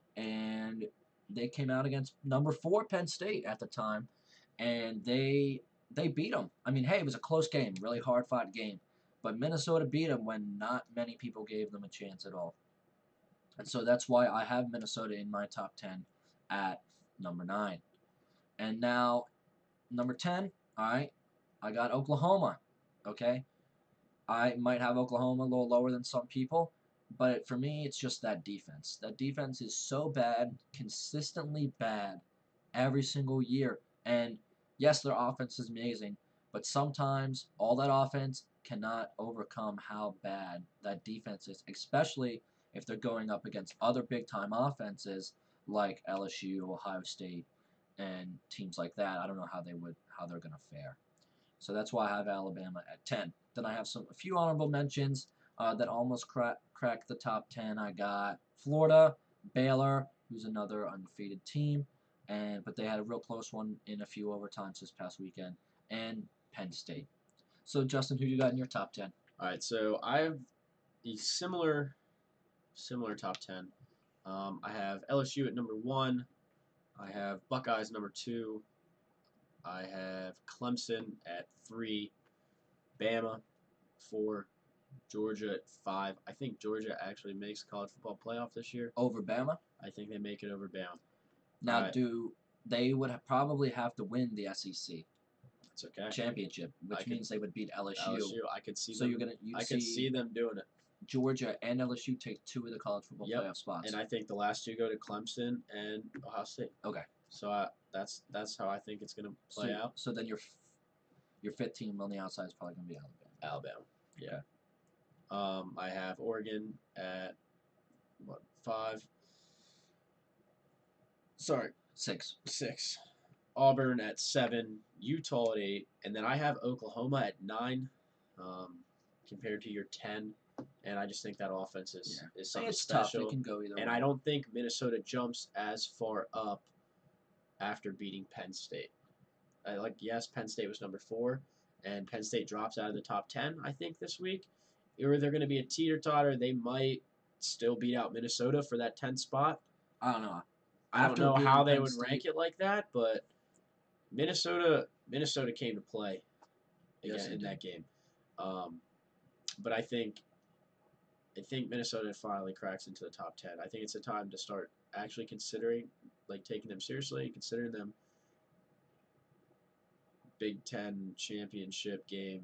and they came out against number 4 Penn State at the time, and they beat them. I mean, hey, it was a close game, really hard-fought game, but Minnesota beat them when not many people gave them a chance at all. And so that's why I have Minnesota in my top 10 at number 9. And now, number 10, all right, I got Oklahoma, okay? I might have Oklahoma a little lower than some people, but for me, it's just that defense. That defense is so bad, consistently bad, every single year. And yes, their offense is amazing, but sometimes all that offense cannot overcome how bad that defense is, especially if they're going up against other big-time offenses like LSU, Ohio State, and teams like that. I don't know how they're going to fare. So that's why I have Alabama at 10. Then I have a few honorable mentions that almost cracked the top 10. I got Florida, Baylor, who's another undefeated team, but they had a real close one in a few overtimes this past weekend, and Penn State. So Justin, who you got in your top 10? All right, so I have a similar top 10. I have LSU at number 1. I have Buckeyes number 2. I have Clemson at 3. Bama 4. Georgia at 5. I think Georgia actually makes college football playoff this year. Over Bama? I think they make it over Bama. Now, they would probably have to win the SEC championship, which means they would beat LSU. I could see. So them, I could see them doing it. Georgia and LSU take 2 of the college football playoff spots. And I think the last 2 go to Clemson and Ohio State. Okay. So that's how I think it's going to play out. So then your 5th team on the outside is probably going to be Alabama. Yeah. I have Oregon at 5. Sorry, 6. 6. Auburn at 7. Utah at 8, and then I have Oklahoma at 9. Compared to your 10. and I just think that offense is something It's tough. It special. can go either And way. I don't think Minnesota jumps as far up after beating Penn State. Yes, Penn State was number 4, and Penn State drops out of the top 10. I think this week, or they're going to be a teeter totter. They might still beat out Minnesota for that 10th spot. I don't know. I don't After know beating how they Penn would State- rank it like that, but Minnesota came to play Yes, again they in did. that game. But I think Minnesota finally cracks into the top 10. I think it's a time to start actually considering, taking them seriously and considering them Big Ten championship game.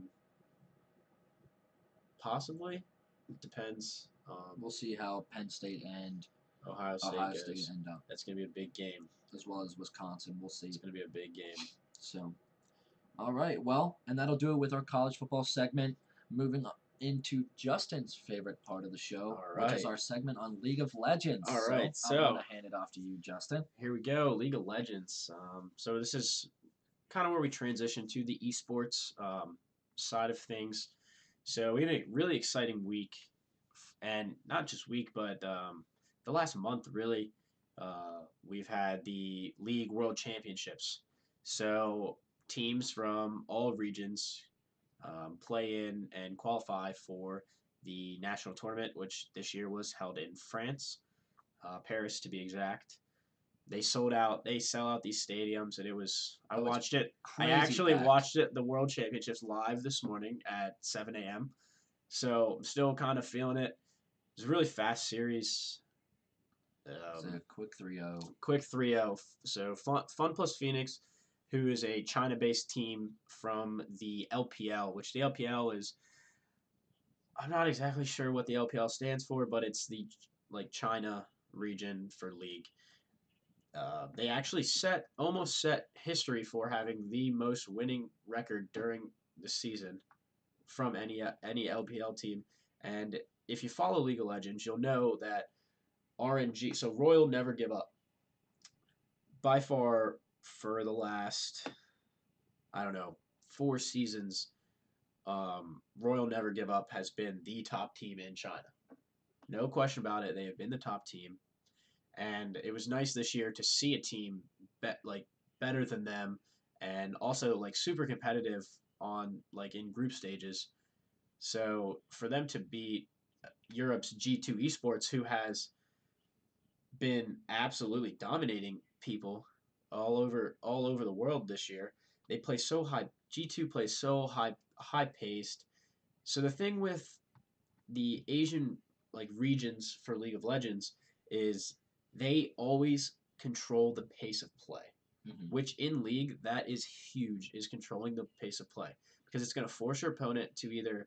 Possibly, it depends. We'll see how Penn State and Ohio State Ohio goes. State end up, That's gonna be a big game. as well as Wisconsin. We'll see. It's gonna be a big game. So, all right. Well, and that'll do it with our college football segment. Moving on into Justin's favorite part of the show, All which is right. our segment on League of Legends. All right, So I'm gonna hand it off to you, Justin. Here we go, League of Legends. So this is kind of where we transition to the esports side of things. So we had a really exciting week, and not just week, but the last month really. We've had the League World Championships. So teams from all regions play in and qualify for the national tournament, which this year was held in France, Paris to be exact. They sold out. They sell out these stadiums, and it was. I Oh, it's watched it. I Crazy actually packed. watched it, the World Championships, live this morning at 7 a.m. So I'm still kind of feeling it. It was a really fast series. It's a quick 3-0. Quick 3-0. So Fun Plus Phoenix, who is a China-based team from the LPL, which the LPL is. I'm not exactly sure what the LPL stands for, but it's the China region for league. They actually almost set history for having the most winning record during the season from any LPL team. And if you follow League of Legends, you'll know that RNG, so Royal Never Give Up, by far for the last, I don't know, 4 seasons, Royal Never Give Up has been the top team in China. No question about it. They have been the top team. And it was nice this year to see a team better than them, and also super competitive on in group stages. So for them to beat Europe's G2 Esports, who has been absolutely dominating people all over the world this year, they play so high. G2 plays so high paced. So the thing with the Asian regions for League of Legends is they always control the pace of play, which in League, that is huge, is controlling the pace of play, because it's going to force your opponent to either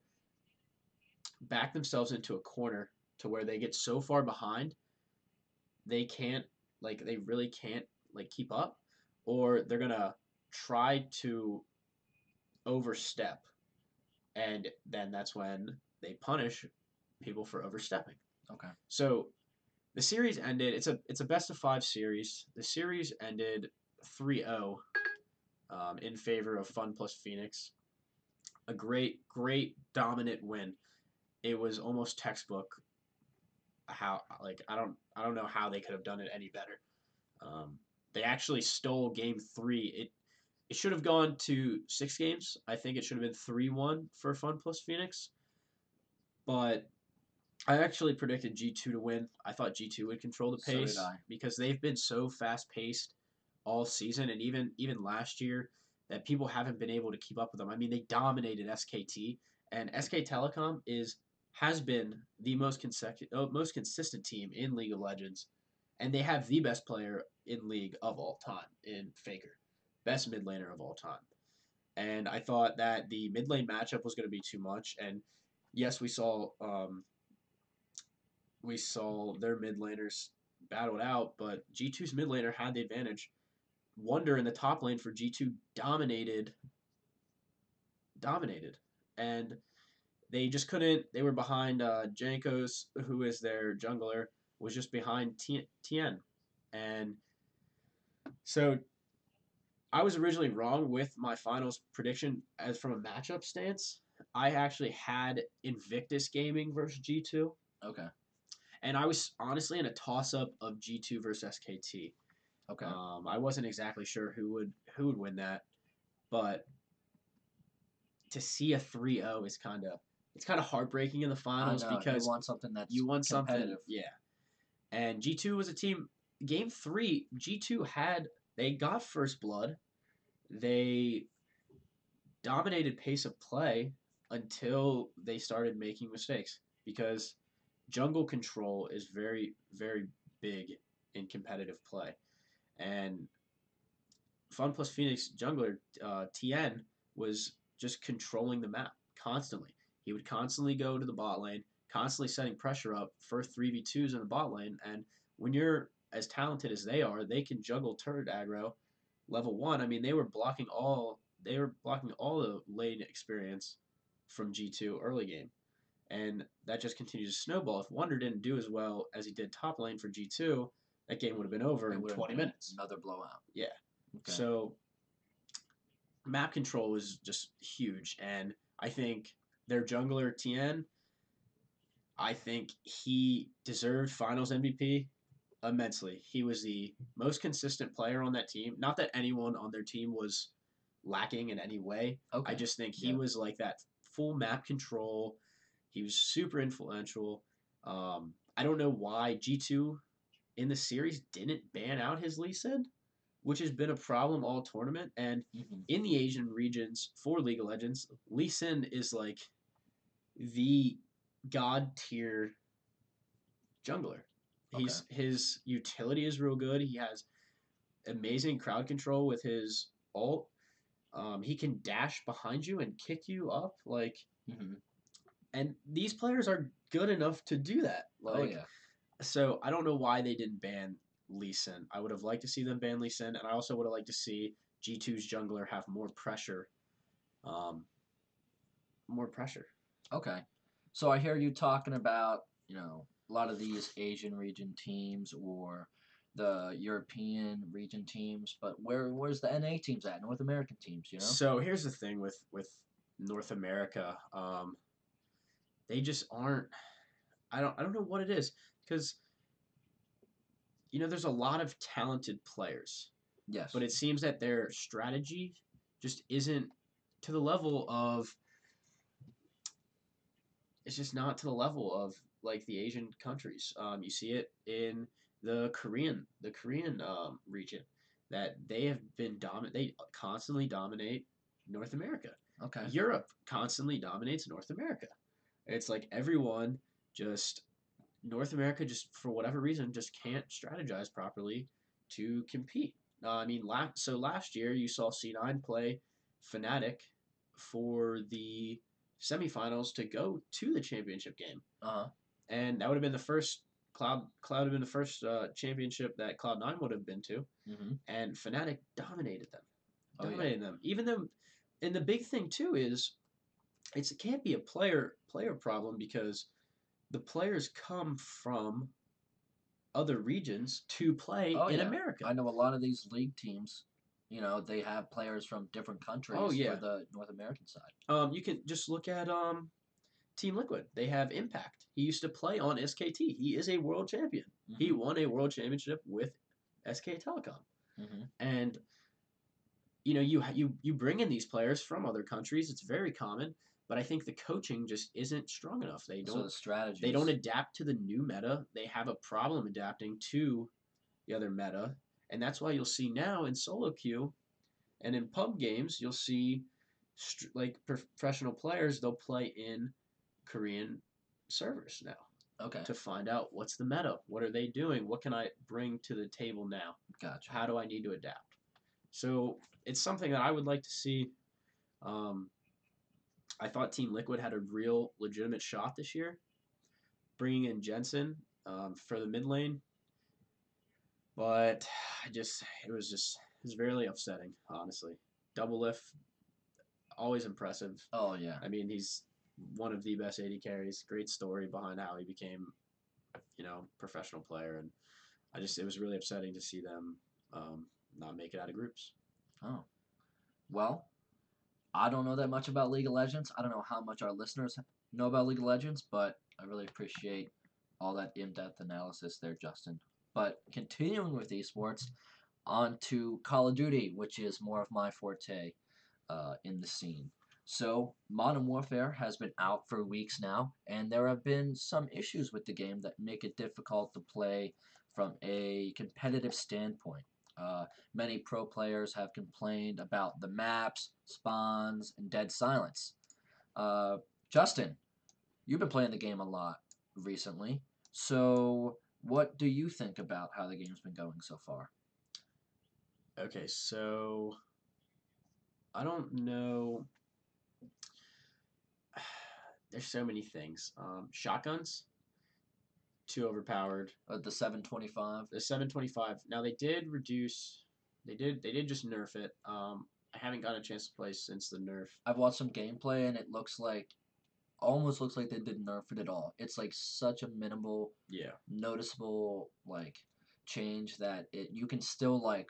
back themselves into a corner to where they get so far behind they can't, they really can't keep up, or they're going to try to overstep, and then that's when they punish people for overstepping. Okay. So the series ended. It's a best of 5 series. The series ended 3-0 in favor of Fun Plus Phoenix. A great dominant win. It was almost textbook. How I don't know how they could have done it any better. They actually stole game 3. It should have gone to 6 games. I think it should have been 3-1 for Fun Plus Phoenix. But I actually predicted G2 to win. I thought G2 would control the pace, So did I. because they've been so fast-paced all season, and even last year, that people haven't been able to keep up with them. I mean, they dominated SKT, and SK Telecom has been the most consistent team in League of Legends, and they have the best player in League of all time in Faker, best mid laner of all time. And I thought that the mid lane matchup was going to be too much, and yes, we saw their mid laners battled out, but G2's mid laner had the advantage. Wunder in the top lane for G2 dominated, and they just couldn't. They were behind Jankos, who is their jungler, was just behind Tien, and so I was originally wrong with my finals prediction as from a matchup stance. I actually had Invictus Gaming versus G2, Okay. and I was honestly in a toss up of G2 versus SKT. Okay. I wasn't exactly sure who would win that, but to see a 3-0 is kind of heartbreaking in the I finals know you because want something that's you won something, competitive. yeah. And G2 was a team. Game 3, G2 they got first blood. They dominated pace of play until they started making mistakes because jungle control is very, very big in competitive play. And Fun Plus Phoenix jungler Tien was just controlling the map constantly. He would constantly go to the bot lane, constantly setting pressure up for 3v2s in the bot lane. And when you're as talented as they are, they can juggle turret aggro level 1. I mean, they were blocking all the lane experience from G2 early game. And that just continues to snowball. If Wonder didn't do as well as he did top lane for G2, that game would have been over in 20 minutes. Another blowout. Yeah. Okay. So map control was just huge, and I think their jungler Tien, I think he deserved Finals MVP immensely. He was the most consistent player on that team. Not that anyone on their team was lacking in any way. Okay. I just think he was like that full map control. He was super influential. I don't know why G2 in the series didn't ban out his Lee Sin, which has been a problem all tournament. And in the Asian regions for League of Legends, Lee Sin is like the god tier jungler. His utility is real good. He has amazing crowd control with his ult. He can dash behind you and kick you up and these players are good enough to do that. So I don't know why they didn't ban Lee Sin. I would have liked to see them ban Lee Sin, and I also would have liked to see G2's jungler have more pressure. More pressure. Okay. So I hear you talking about, a lot of these Asian region teams or the European region teams, but where's the NA teams at? North American teams, So here's the thing with North America. They just aren't. I don't know what it is because there's a lot of talented players. Yes. But it seems that their strategy just isn't to the level of. It's just not to the level of like the Asian countries. You see it in the Korean region that they have been dominant. They constantly dominate North America. Okay. Europe constantly dominates North America. It's like everyone just North America just for whatever reason just can't strategize properly to compete. I mean, last year you saw C9 play Fnatic for the semifinals to go to the championship game. And that would have been the first Cloud would have been the first championship that Cloud9 would have been to. And Fnatic dominated them. Even though, and the big thing too is, it can't be a player problem because the players come from other regions to play in America. I know a lot of these league teams, they have players from different countries for the North American side. You can just look at Team Liquid. They have Impact. He used to play on SKT. He is a world champion. He won a world championship with SK Telecom. And you bring in these players from other countries. It's very common. But I think the coaching just isn't strong enough. They don't adapt to the new meta. They have a problem adapting to the other meta, and that's why you'll see now in solo queue and in pub games you'll see like professional players. They'll play in Korean servers now. Okay. To find out what's the meta, what are they doing, what can I bring to the table now? Gotcha. How do I need to adapt? So it's something that I would like to see. I thought Team Liquid had a real legitimate shot this year, bringing in Jensen for the mid lane. But it was very upsetting, honestly. Doublelift, always impressive. Oh yeah. I mean, he's one of the best AD carries. Great story behind how he became, professional player, and it was really upsetting to see them not make it out of groups. Oh, well. I don't know that much about League of Legends. I don't know how much our listeners know about League of Legends, but I really appreciate all that in-depth analysis there, Justin. But continuing with esports, on to Call of Duty, which is more of my forte in the scene. So, Modern Warfare has been out for weeks now, and there have been some issues with the game that make it difficult to play from a competitive standpoint. Many pro players have complained about the maps, spawns, and dead silence. Uh, Justin, you've been playing the game a lot recently, so what do you think about how the game's been going so far? Okay, so I don't know. There's so many things. Shotguns, too overpowered. The 725? The 725. Now they did reduce. They did just nerf it. I haven't gotten a chance to play since the nerf. I've watched some gameplay and it almost looks like they didn't nerf it at all. It's like such a minimal, Yeah. noticeable like change that you can still like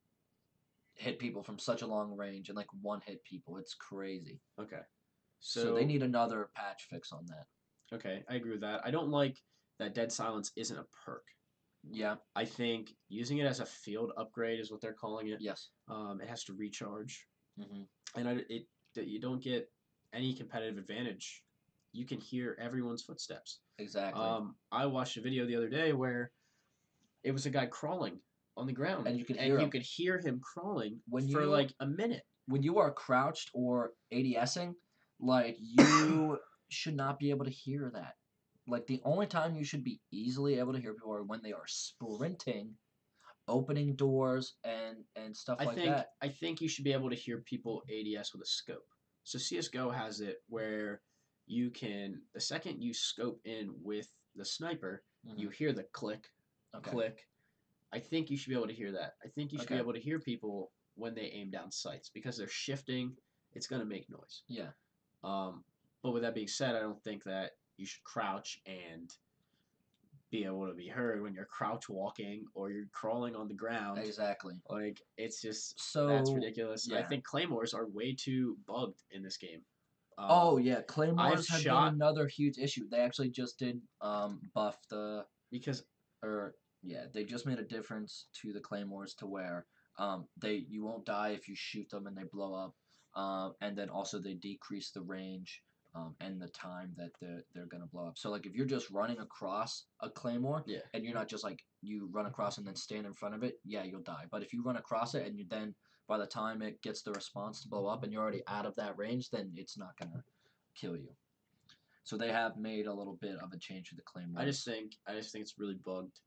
hit people from such a long range and like one hit people. It's crazy. Okay. So they need another patch fix on that. Okay, I agree with that. I don't like that dead silence isn't a perk. Yeah. I think using it as a field upgrade is what they're calling it. Yes. It has to recharge, Hmm. and you don't get any competitive advantage. You can hear everyone's footsteps. Exactly. I watched a video the other day where it was a guy crawling on the ground, And you could hear you him. could hear him crawling When for you like a minute. when you are crouched or ADSing, like you should not be able to hear that. Like the only time you should be easily able to hear people are when they are sprinting, opening doors and stuff like that. I think you should be able to hear people ADS with a scope. So CS:GO has it where you can the second you scope in with the sniper, you hear the click, Okay. click. I think you should be able to hear that. I think you should be Okay. able to hear people when they aim down sights because they're shifting. It's gonna make noise. Yeah. But with that being said, I don't think that you should crouch and be able to be heard when you're crouch walking or you're crawling on the ground. Exactly. Like it's just So that's ridiculous. yeah. I think claymores are way too bugged in this game. Oh yeah, claymores have shot- been another huge issue. They actually just did buff the because or yeah, they just made a difference to the claymores to where you won't die if you shoot them and they blow up. And then also they decrease the range and the time that they're gonna blow up. So like if you're just running across a claymore yeah, and you're not just like you run across and then stand in front of it, yeah, you'll die. But if you run across it and you then by the time it gets the response to blow up and you're already out of that range, then it's not gonna kill you. So they have made a little bit of a change to the claymore. I just think it's really bugged.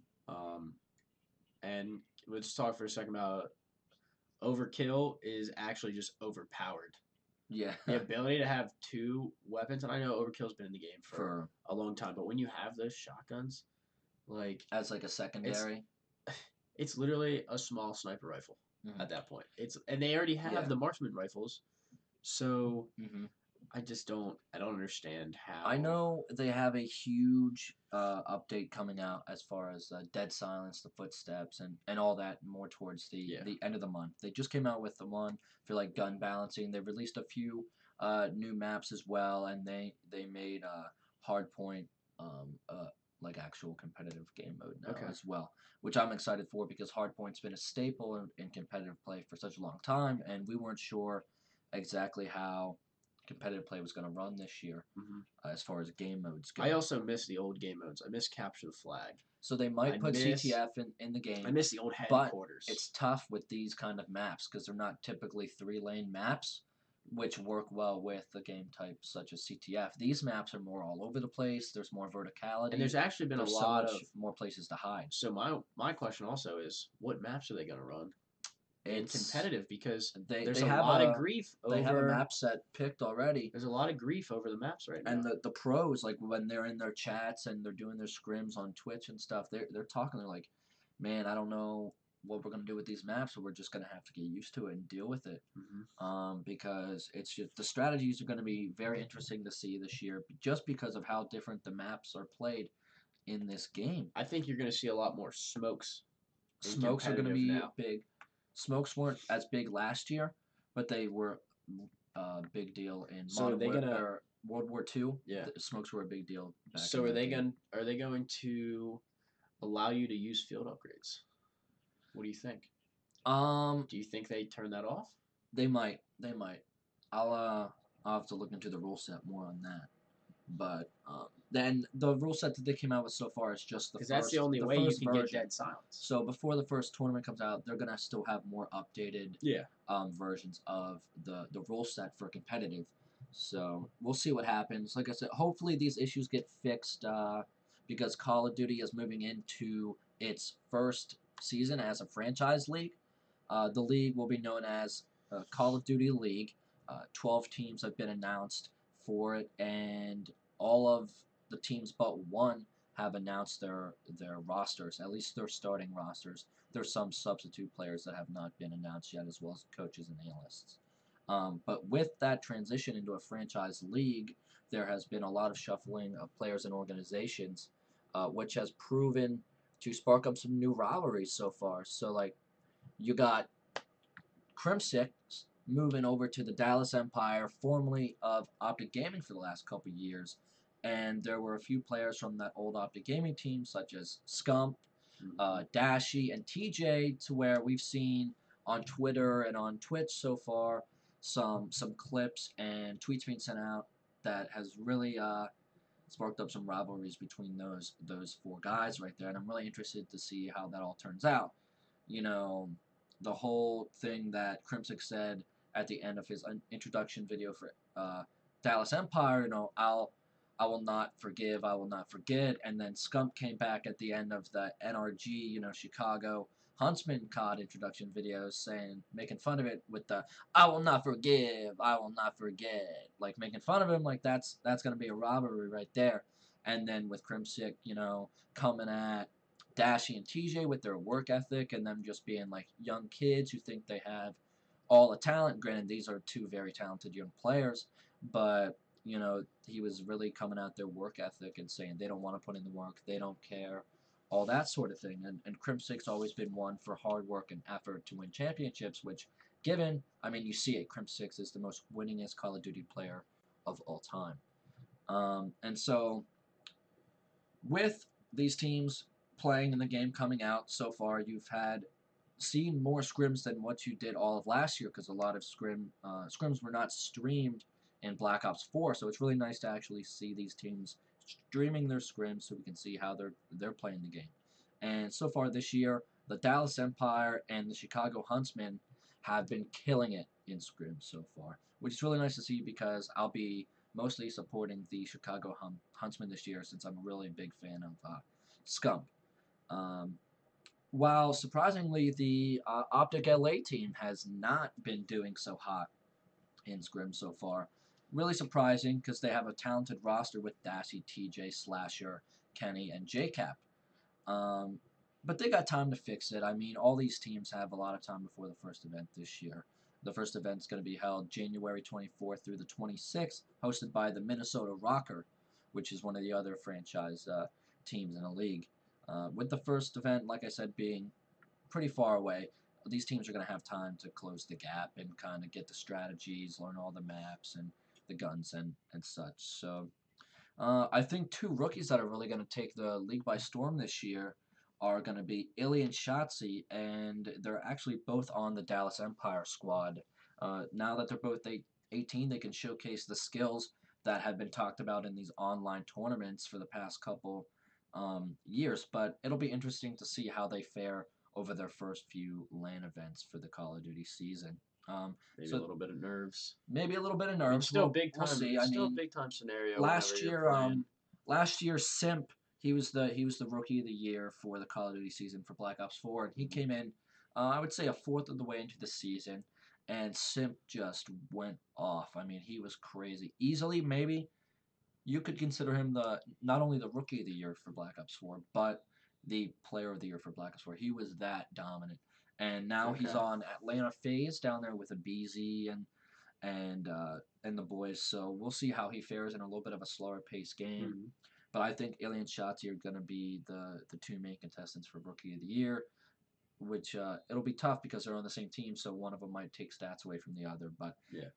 And let's talk for a second about overkill is actually just overpowered. Yeah. The ability to have two weapons, and I know overkill's been in the game for a long time, but when you have those shotguns, like as like a secondary, it's literally a small sniper rifle at that point. And they already have the marksman rifles, so I don't understand how. I know they have a huge update coming out as far as dead silence, the footsteps, and all that more towards the end of the month. They just came out with the one for like gun balancing. They released a few new maps as well, and they made hardpoint like actual competitive game mode now as well, which I'm excited for because hardpoint's been a staple in competitive play for such a long time, and we weren't sure exactly how competitive play was going to run this year as far as game modes go. I also miss the old game modes. I miss Capture the Flag. So they might put CTF in the game. I miss the old headquarters. But it's tough with these kind of maps because they're not typically 3-lane maps, which work well with a game type such as CTF. These maps are more all over the place. There's more verticality. And there's actually been a lot of more places to hide. So my question also is, what maps are they going to run? It's competitive because there's a lot of grief over. They have a map set picked already. There's a lot of grief over the maps right now. And the pros, like when they're in their chats and they're doing their scrims on Twitch and stuff, they're talking. They're like, man, I don't know what we're gonna do with these maps, so we're just gonna have to get used to it and deal with it. Because it's just the strategies are gonna be very interesting to see this year, just because of how different the maps are played in this game. I think you're gonna see a lot more smokes. Smokes are gonna be big. Smokes weren't as big last year, but they were big deal in So are they gonna? World War II. Yeah. Smokes were a big deal back So in are that they day. going to allow you to use field upgrades? What do you think? Do you think they turn that off? They might. They might. I'll have to look into the rule set more on that. But then the rule set that they came out with so far is just Because that's the only the way you first can version. get dead silence. So before the first tournament comes out, they're gonna still have more updated Yeah. versions of the rule set for competitive. So we'll see what happens. Like I said, hopefully these issues get fixed because Call of Duty is moving into its first season as a franchise league. The league will be known as Call of Duty League. 12 teams have been announced for it, and all of the teams but one have announced their rosters, at least their starting rosters. There's some substitute players that have not been announced yet, as well as coaches and analysts. But with that transition into a franchise league, there has been a lot of shuffling of players and organizations, which has proven to spark up some new rivalries so far. So, like, you got Crimsix moving over to the Dallas Empire, formerly of Optic Gaming for the last couple years. And there were a few players from that old Optic Gaming team, such as Scump, Dashy, and TJ, to where we've seen on Twitter and on Twitch so far some clips and tweets being sent out that has really sparked up some rivalries between those four guys right there. And I'm really interested to see how that all turns out. You know, the whole thing that Crimsix said at the end of his introduction video for Dallas Empire, I will not forgive, I will not forget. And then Scump came back at the end of the NRG, Chicago Huntsman COD introduction videos saying, making fun of it with the I will not forgive, I will not forget. Like making fun of him, like that's gonna be a rivalry right there. And then with Crimsix, coming at Dashy and TJ with their work ethic and them just being like young kids who think they have all the talent. Granted, these are two very talented young players, but he was really coming at their work ethic and saying they don't want to put in the work, they don't care, all that sort of thing. And Crimsix's always been one for hard work and effort to win championships, which, you see it, Crimsix is the most winningest Call of Duty player of all time. And so, with these teams playing in the game coming out so far, you've seen more scrims than what you did all of last year because a lot of scrims were not streamed in Black Ops 4, so it's really nice to actually see these teams streaming their scrims so we can see how they're playing the game. And so far this year, the Dallas Empire and the Chicago Huntsmen have been killing it in scrims so far, which is really nice to see because I'll be mostly supporting the Chicago Huntsmen this year since I'm a really big fan of Scump. While surprisingly, the Optic LA team has not been doing so hot in Scrim so far. Really surprising because they have a talented roster with Dashy, TJ, Slasher, Kenny, and JCap. But they got time to fix it. I mean, all these teams have a lot of time before the first event this year. The first event is going to be held January 24th through the 26th, hosted by the Minnesota Rocker, which is one of the other franchise teams in the league. With the first event, like I said, being pretty far away, these teams are going to have time to close the gap and kind of get the strategies, learn all the maps and the guns and such. So I think two rookies that are really going to take the league by storm this year are going to be Illy and Shotzi, and they're actually both on the Dallas Empire squad. Now that they're both 18, they can showcase the skills that have been talked about in these online tournaments for the past couple years. But it'll be interesting to see how they fare over their first few LAN events for the Call of Duty season. Maybe a little bit of nerves. Maybe a little bit of I mean, nerves. still big time. We'll see. Still big time scenario. Last year, Simp, he was the rookie of the year for the Call of Duty season for Black Ops 4, and he came in, I would say, a fourth of the way into the season, and Simp just went off. I mean, he was crazy. Easily, maybe you could consider him not only the rookie of the year for Black Ops 4, but the player of the year for Black Ops 4. He was that dominant, and now he's on Atlanta FaZe down there with a BZ and the boys. So we'll see how he fares in a little bit of a slower paced game. Mm-hmm. But I think Alien Shotzi are going to be the two main contestants for Rookie of the Year, which it'll be tough because they're on the same team, so one of them might take stats away from the other. But yeah,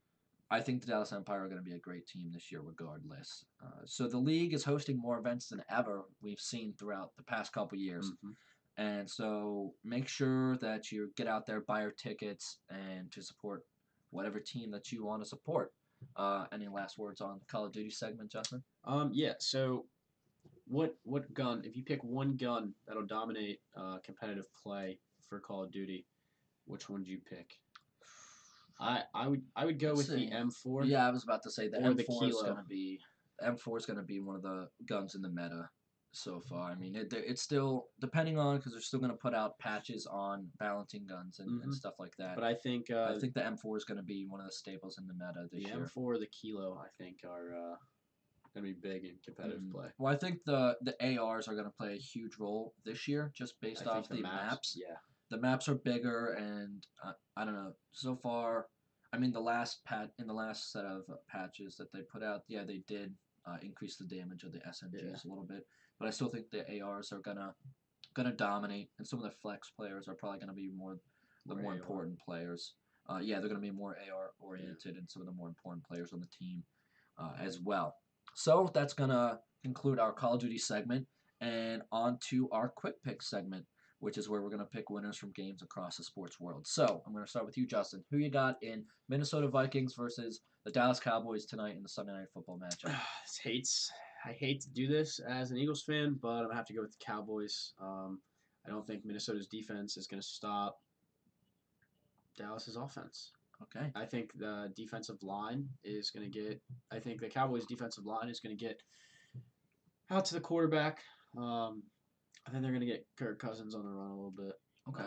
I think the Dallas Empire are going to be a great team this year, regardless. So the league is hosting more events than ever we've seen throughout the past couple years. Mm-hmm. And so make sure that you get out there, buy your tickets, and to support whatever team that you want to support. Any last words on the Call of Duty segment, Justin? Yeah. So, what gun? If you pick one gun that'll dominate competitive play for Call of Duty, which one would you pick? I would go Let's with the see. M4 Yeah, I was about to say the or the M4 is Kilo. going to be M4 is going to be one of the guns in the meta so far. I mean, it's still depending on because they're still going to put out patches on balancing guns and Mm-hmm. stuff like that. But I think the M4 is going to be one of the staples in the meta this the year. M4 or the Kilo, I think, are going to be big in competitive play. Well, I think the ARs are going to play a huge role this year, just based off the maps. Yeah. The maps are bigger, and I don't know. So far, I mean, the last set of patches that they put out, yeah, they did increase the damage of the SMGs a little bit, but I still think the ARs are gonna dominate, and some of the flex players are probably gonna be more important players. Yeah, they're gonna be more AR oriented, and some of the more important players on the team as well. So that's gonna conclude our Call of Duty segment, and on to our quick pick segment, which is where we're going to pick winners from games across the sports world. So I'm going to start with you, Justin. Who you got in Minnesota Vikings versus the Dallas Cowboys tonight in the Sunday Night Football matchup? I hate to do this as an Eagles fan, but I'm going to have to go with the Cowboys. I don't think Minnesota's defense is going to stop Dallas's offense. Okay. I think the defensive line is going to get. I think the Cowboys' defensive line is going to get out to the quarterback. I think they're going to get Kirk Cousins on the run a little bit. Okay.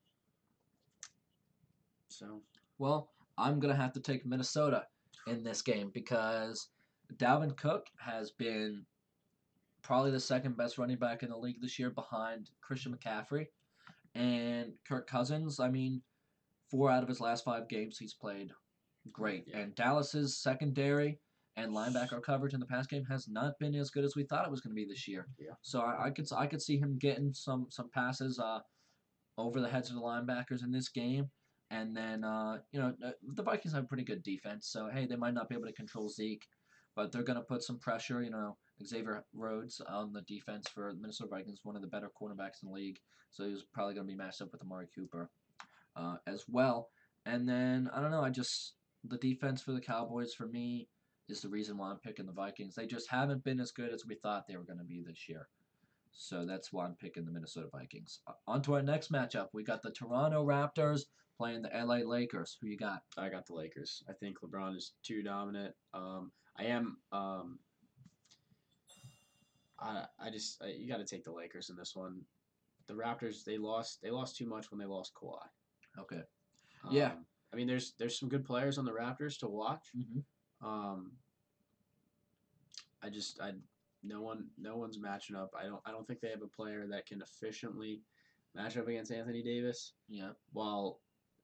So. Well, I'm going to have to take Minnesota in this game because Dalvin Cook has been probably the second best running back in the league this year behind Christian McCaffrey. And Kirk Cousins, I mean, 4 out of his last 5 games he's played great. Yeah. And Dallas's secondary and linebacker coverage in the pass game has not been as good as we thought it was going to be this year. Yeah. So I could see him getting some passes over the heads of the linebackers in this game. And then the Vikings have a pretty good defense. So hey, they might not be able to control Zeke, but they're going to put some pressure. Xavier Rhodes on the defense for the Minnesota Vikings, one of the better cornerbacks in the league. So he's probably going to be matched up with Amari Cooper as well. And then I don't know. The defense for the Cowboys for me is the reason why I'm picking the Vikings. They just haven't been as good as we thought they were going to be this year. So that's why I'm picking the Minnesota Vikings. On to our next matchup. We got the Toronto Raptors playing the LA Lakers. Who you got? I got the Lakers. I think LeBron is too dominant. You got to take the Lakers in this one. The Raptors, they lost too much when they lost Kawhi. Okay. Yeah. I mean, there's some good players on the Raptors to watch. Mm-hmm. No one's matching up. I don't think they have a player that can efficiently match up against Anthony Davis. Yeah. Well,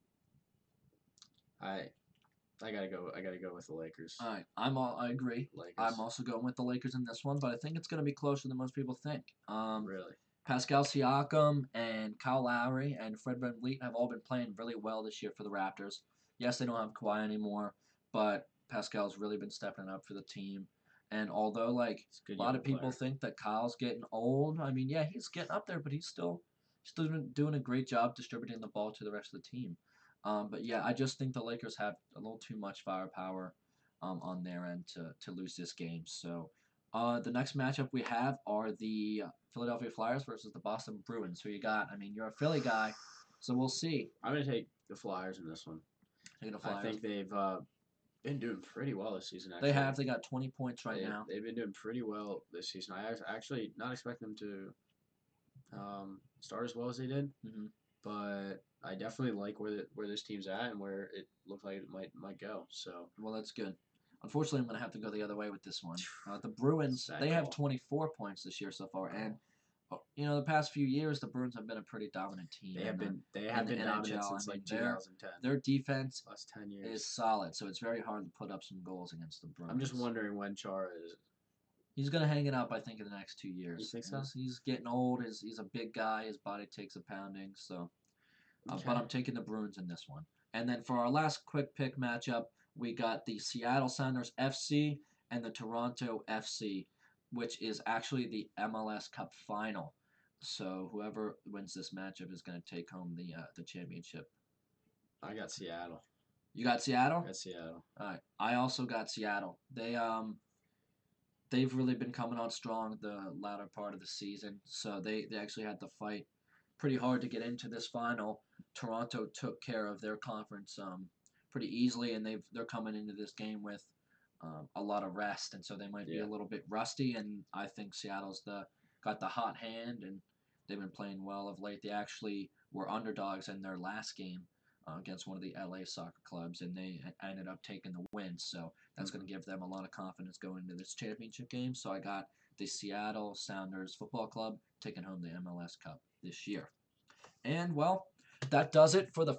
I gotta go with the Lakers. All right, I agree. Lakers. I'm also going with the Lakers in this one, but I think it's going to be closer than most people think. Really? Pascal Siakam and Kyle Lowry and Fred VanVleet have all been playing really well this year for the Raptors. Yes, they don't have Kawhi anymore, but Pascal's really been stepping up for the team. And although a lot of people think that Kyle's getting old, I mean, yeah, he's getting up there, but he's still doing a great job distributing the ball to the rest of the team. But yeah, I just think the Lakers have a little too much firepower on their end to lose this game. So the next matchup we have are the Philadelphia Flyers versus the Boston Bruins. Who you got? I mean, you're a Philly guy, so we'll see. I'm going to take the Flyers in this one. I think they've been doing pretty well this season, actually. They have. They got 20 points now. They've been doing pretty well this season. I actually not expect them to start as well as they did. Mm-hmm. But I definitely like where this team's at and where it looks like it might go. So well, that's good. Unfortunately, I'm going to have to go the other way with this one. The Bruins, they have 24 points this year so far, and the past few years the Bruins have been a pretty dominant team. They have been dominant since 2010. Their defense last 10 years is solid, so it's very hard to put up some goals against the Bruins. I'm just wondering when Chara is. He's going to hang it up, I think, in the next 2 years. You think so? He's getting old. He's a big guy. His body takes a pounding. So, okay. But I'm taking the Bruins in this one. And then for our last quick pick matchup, we got the Seattle Sounders FC and the Toronto FC, which is actually the MLS Cup final. So whoever wins this matchup is going to take home the championship. I got Seattle. You got Seattle? I got Seattle. All right. I also got Seattle. They've really been coming on strong the latter part of the season. So they actually had to fight pretty hard to get into this final. Toronto took care of their conference pretty easily, and they're coming into this game with a lot of rest, and so they might be a little bit rusty. And I think Seattle's got the hot hand, and they've been playing well of late. They actually were underdogs in their last game against one of the LA soccer clubs, and they ended up taking the win. So that's going to give them a lot of confidence going into this championship game. So I got the Seattle Sounders Football Club taking home the MLS Cup this year. And, well, that does it for the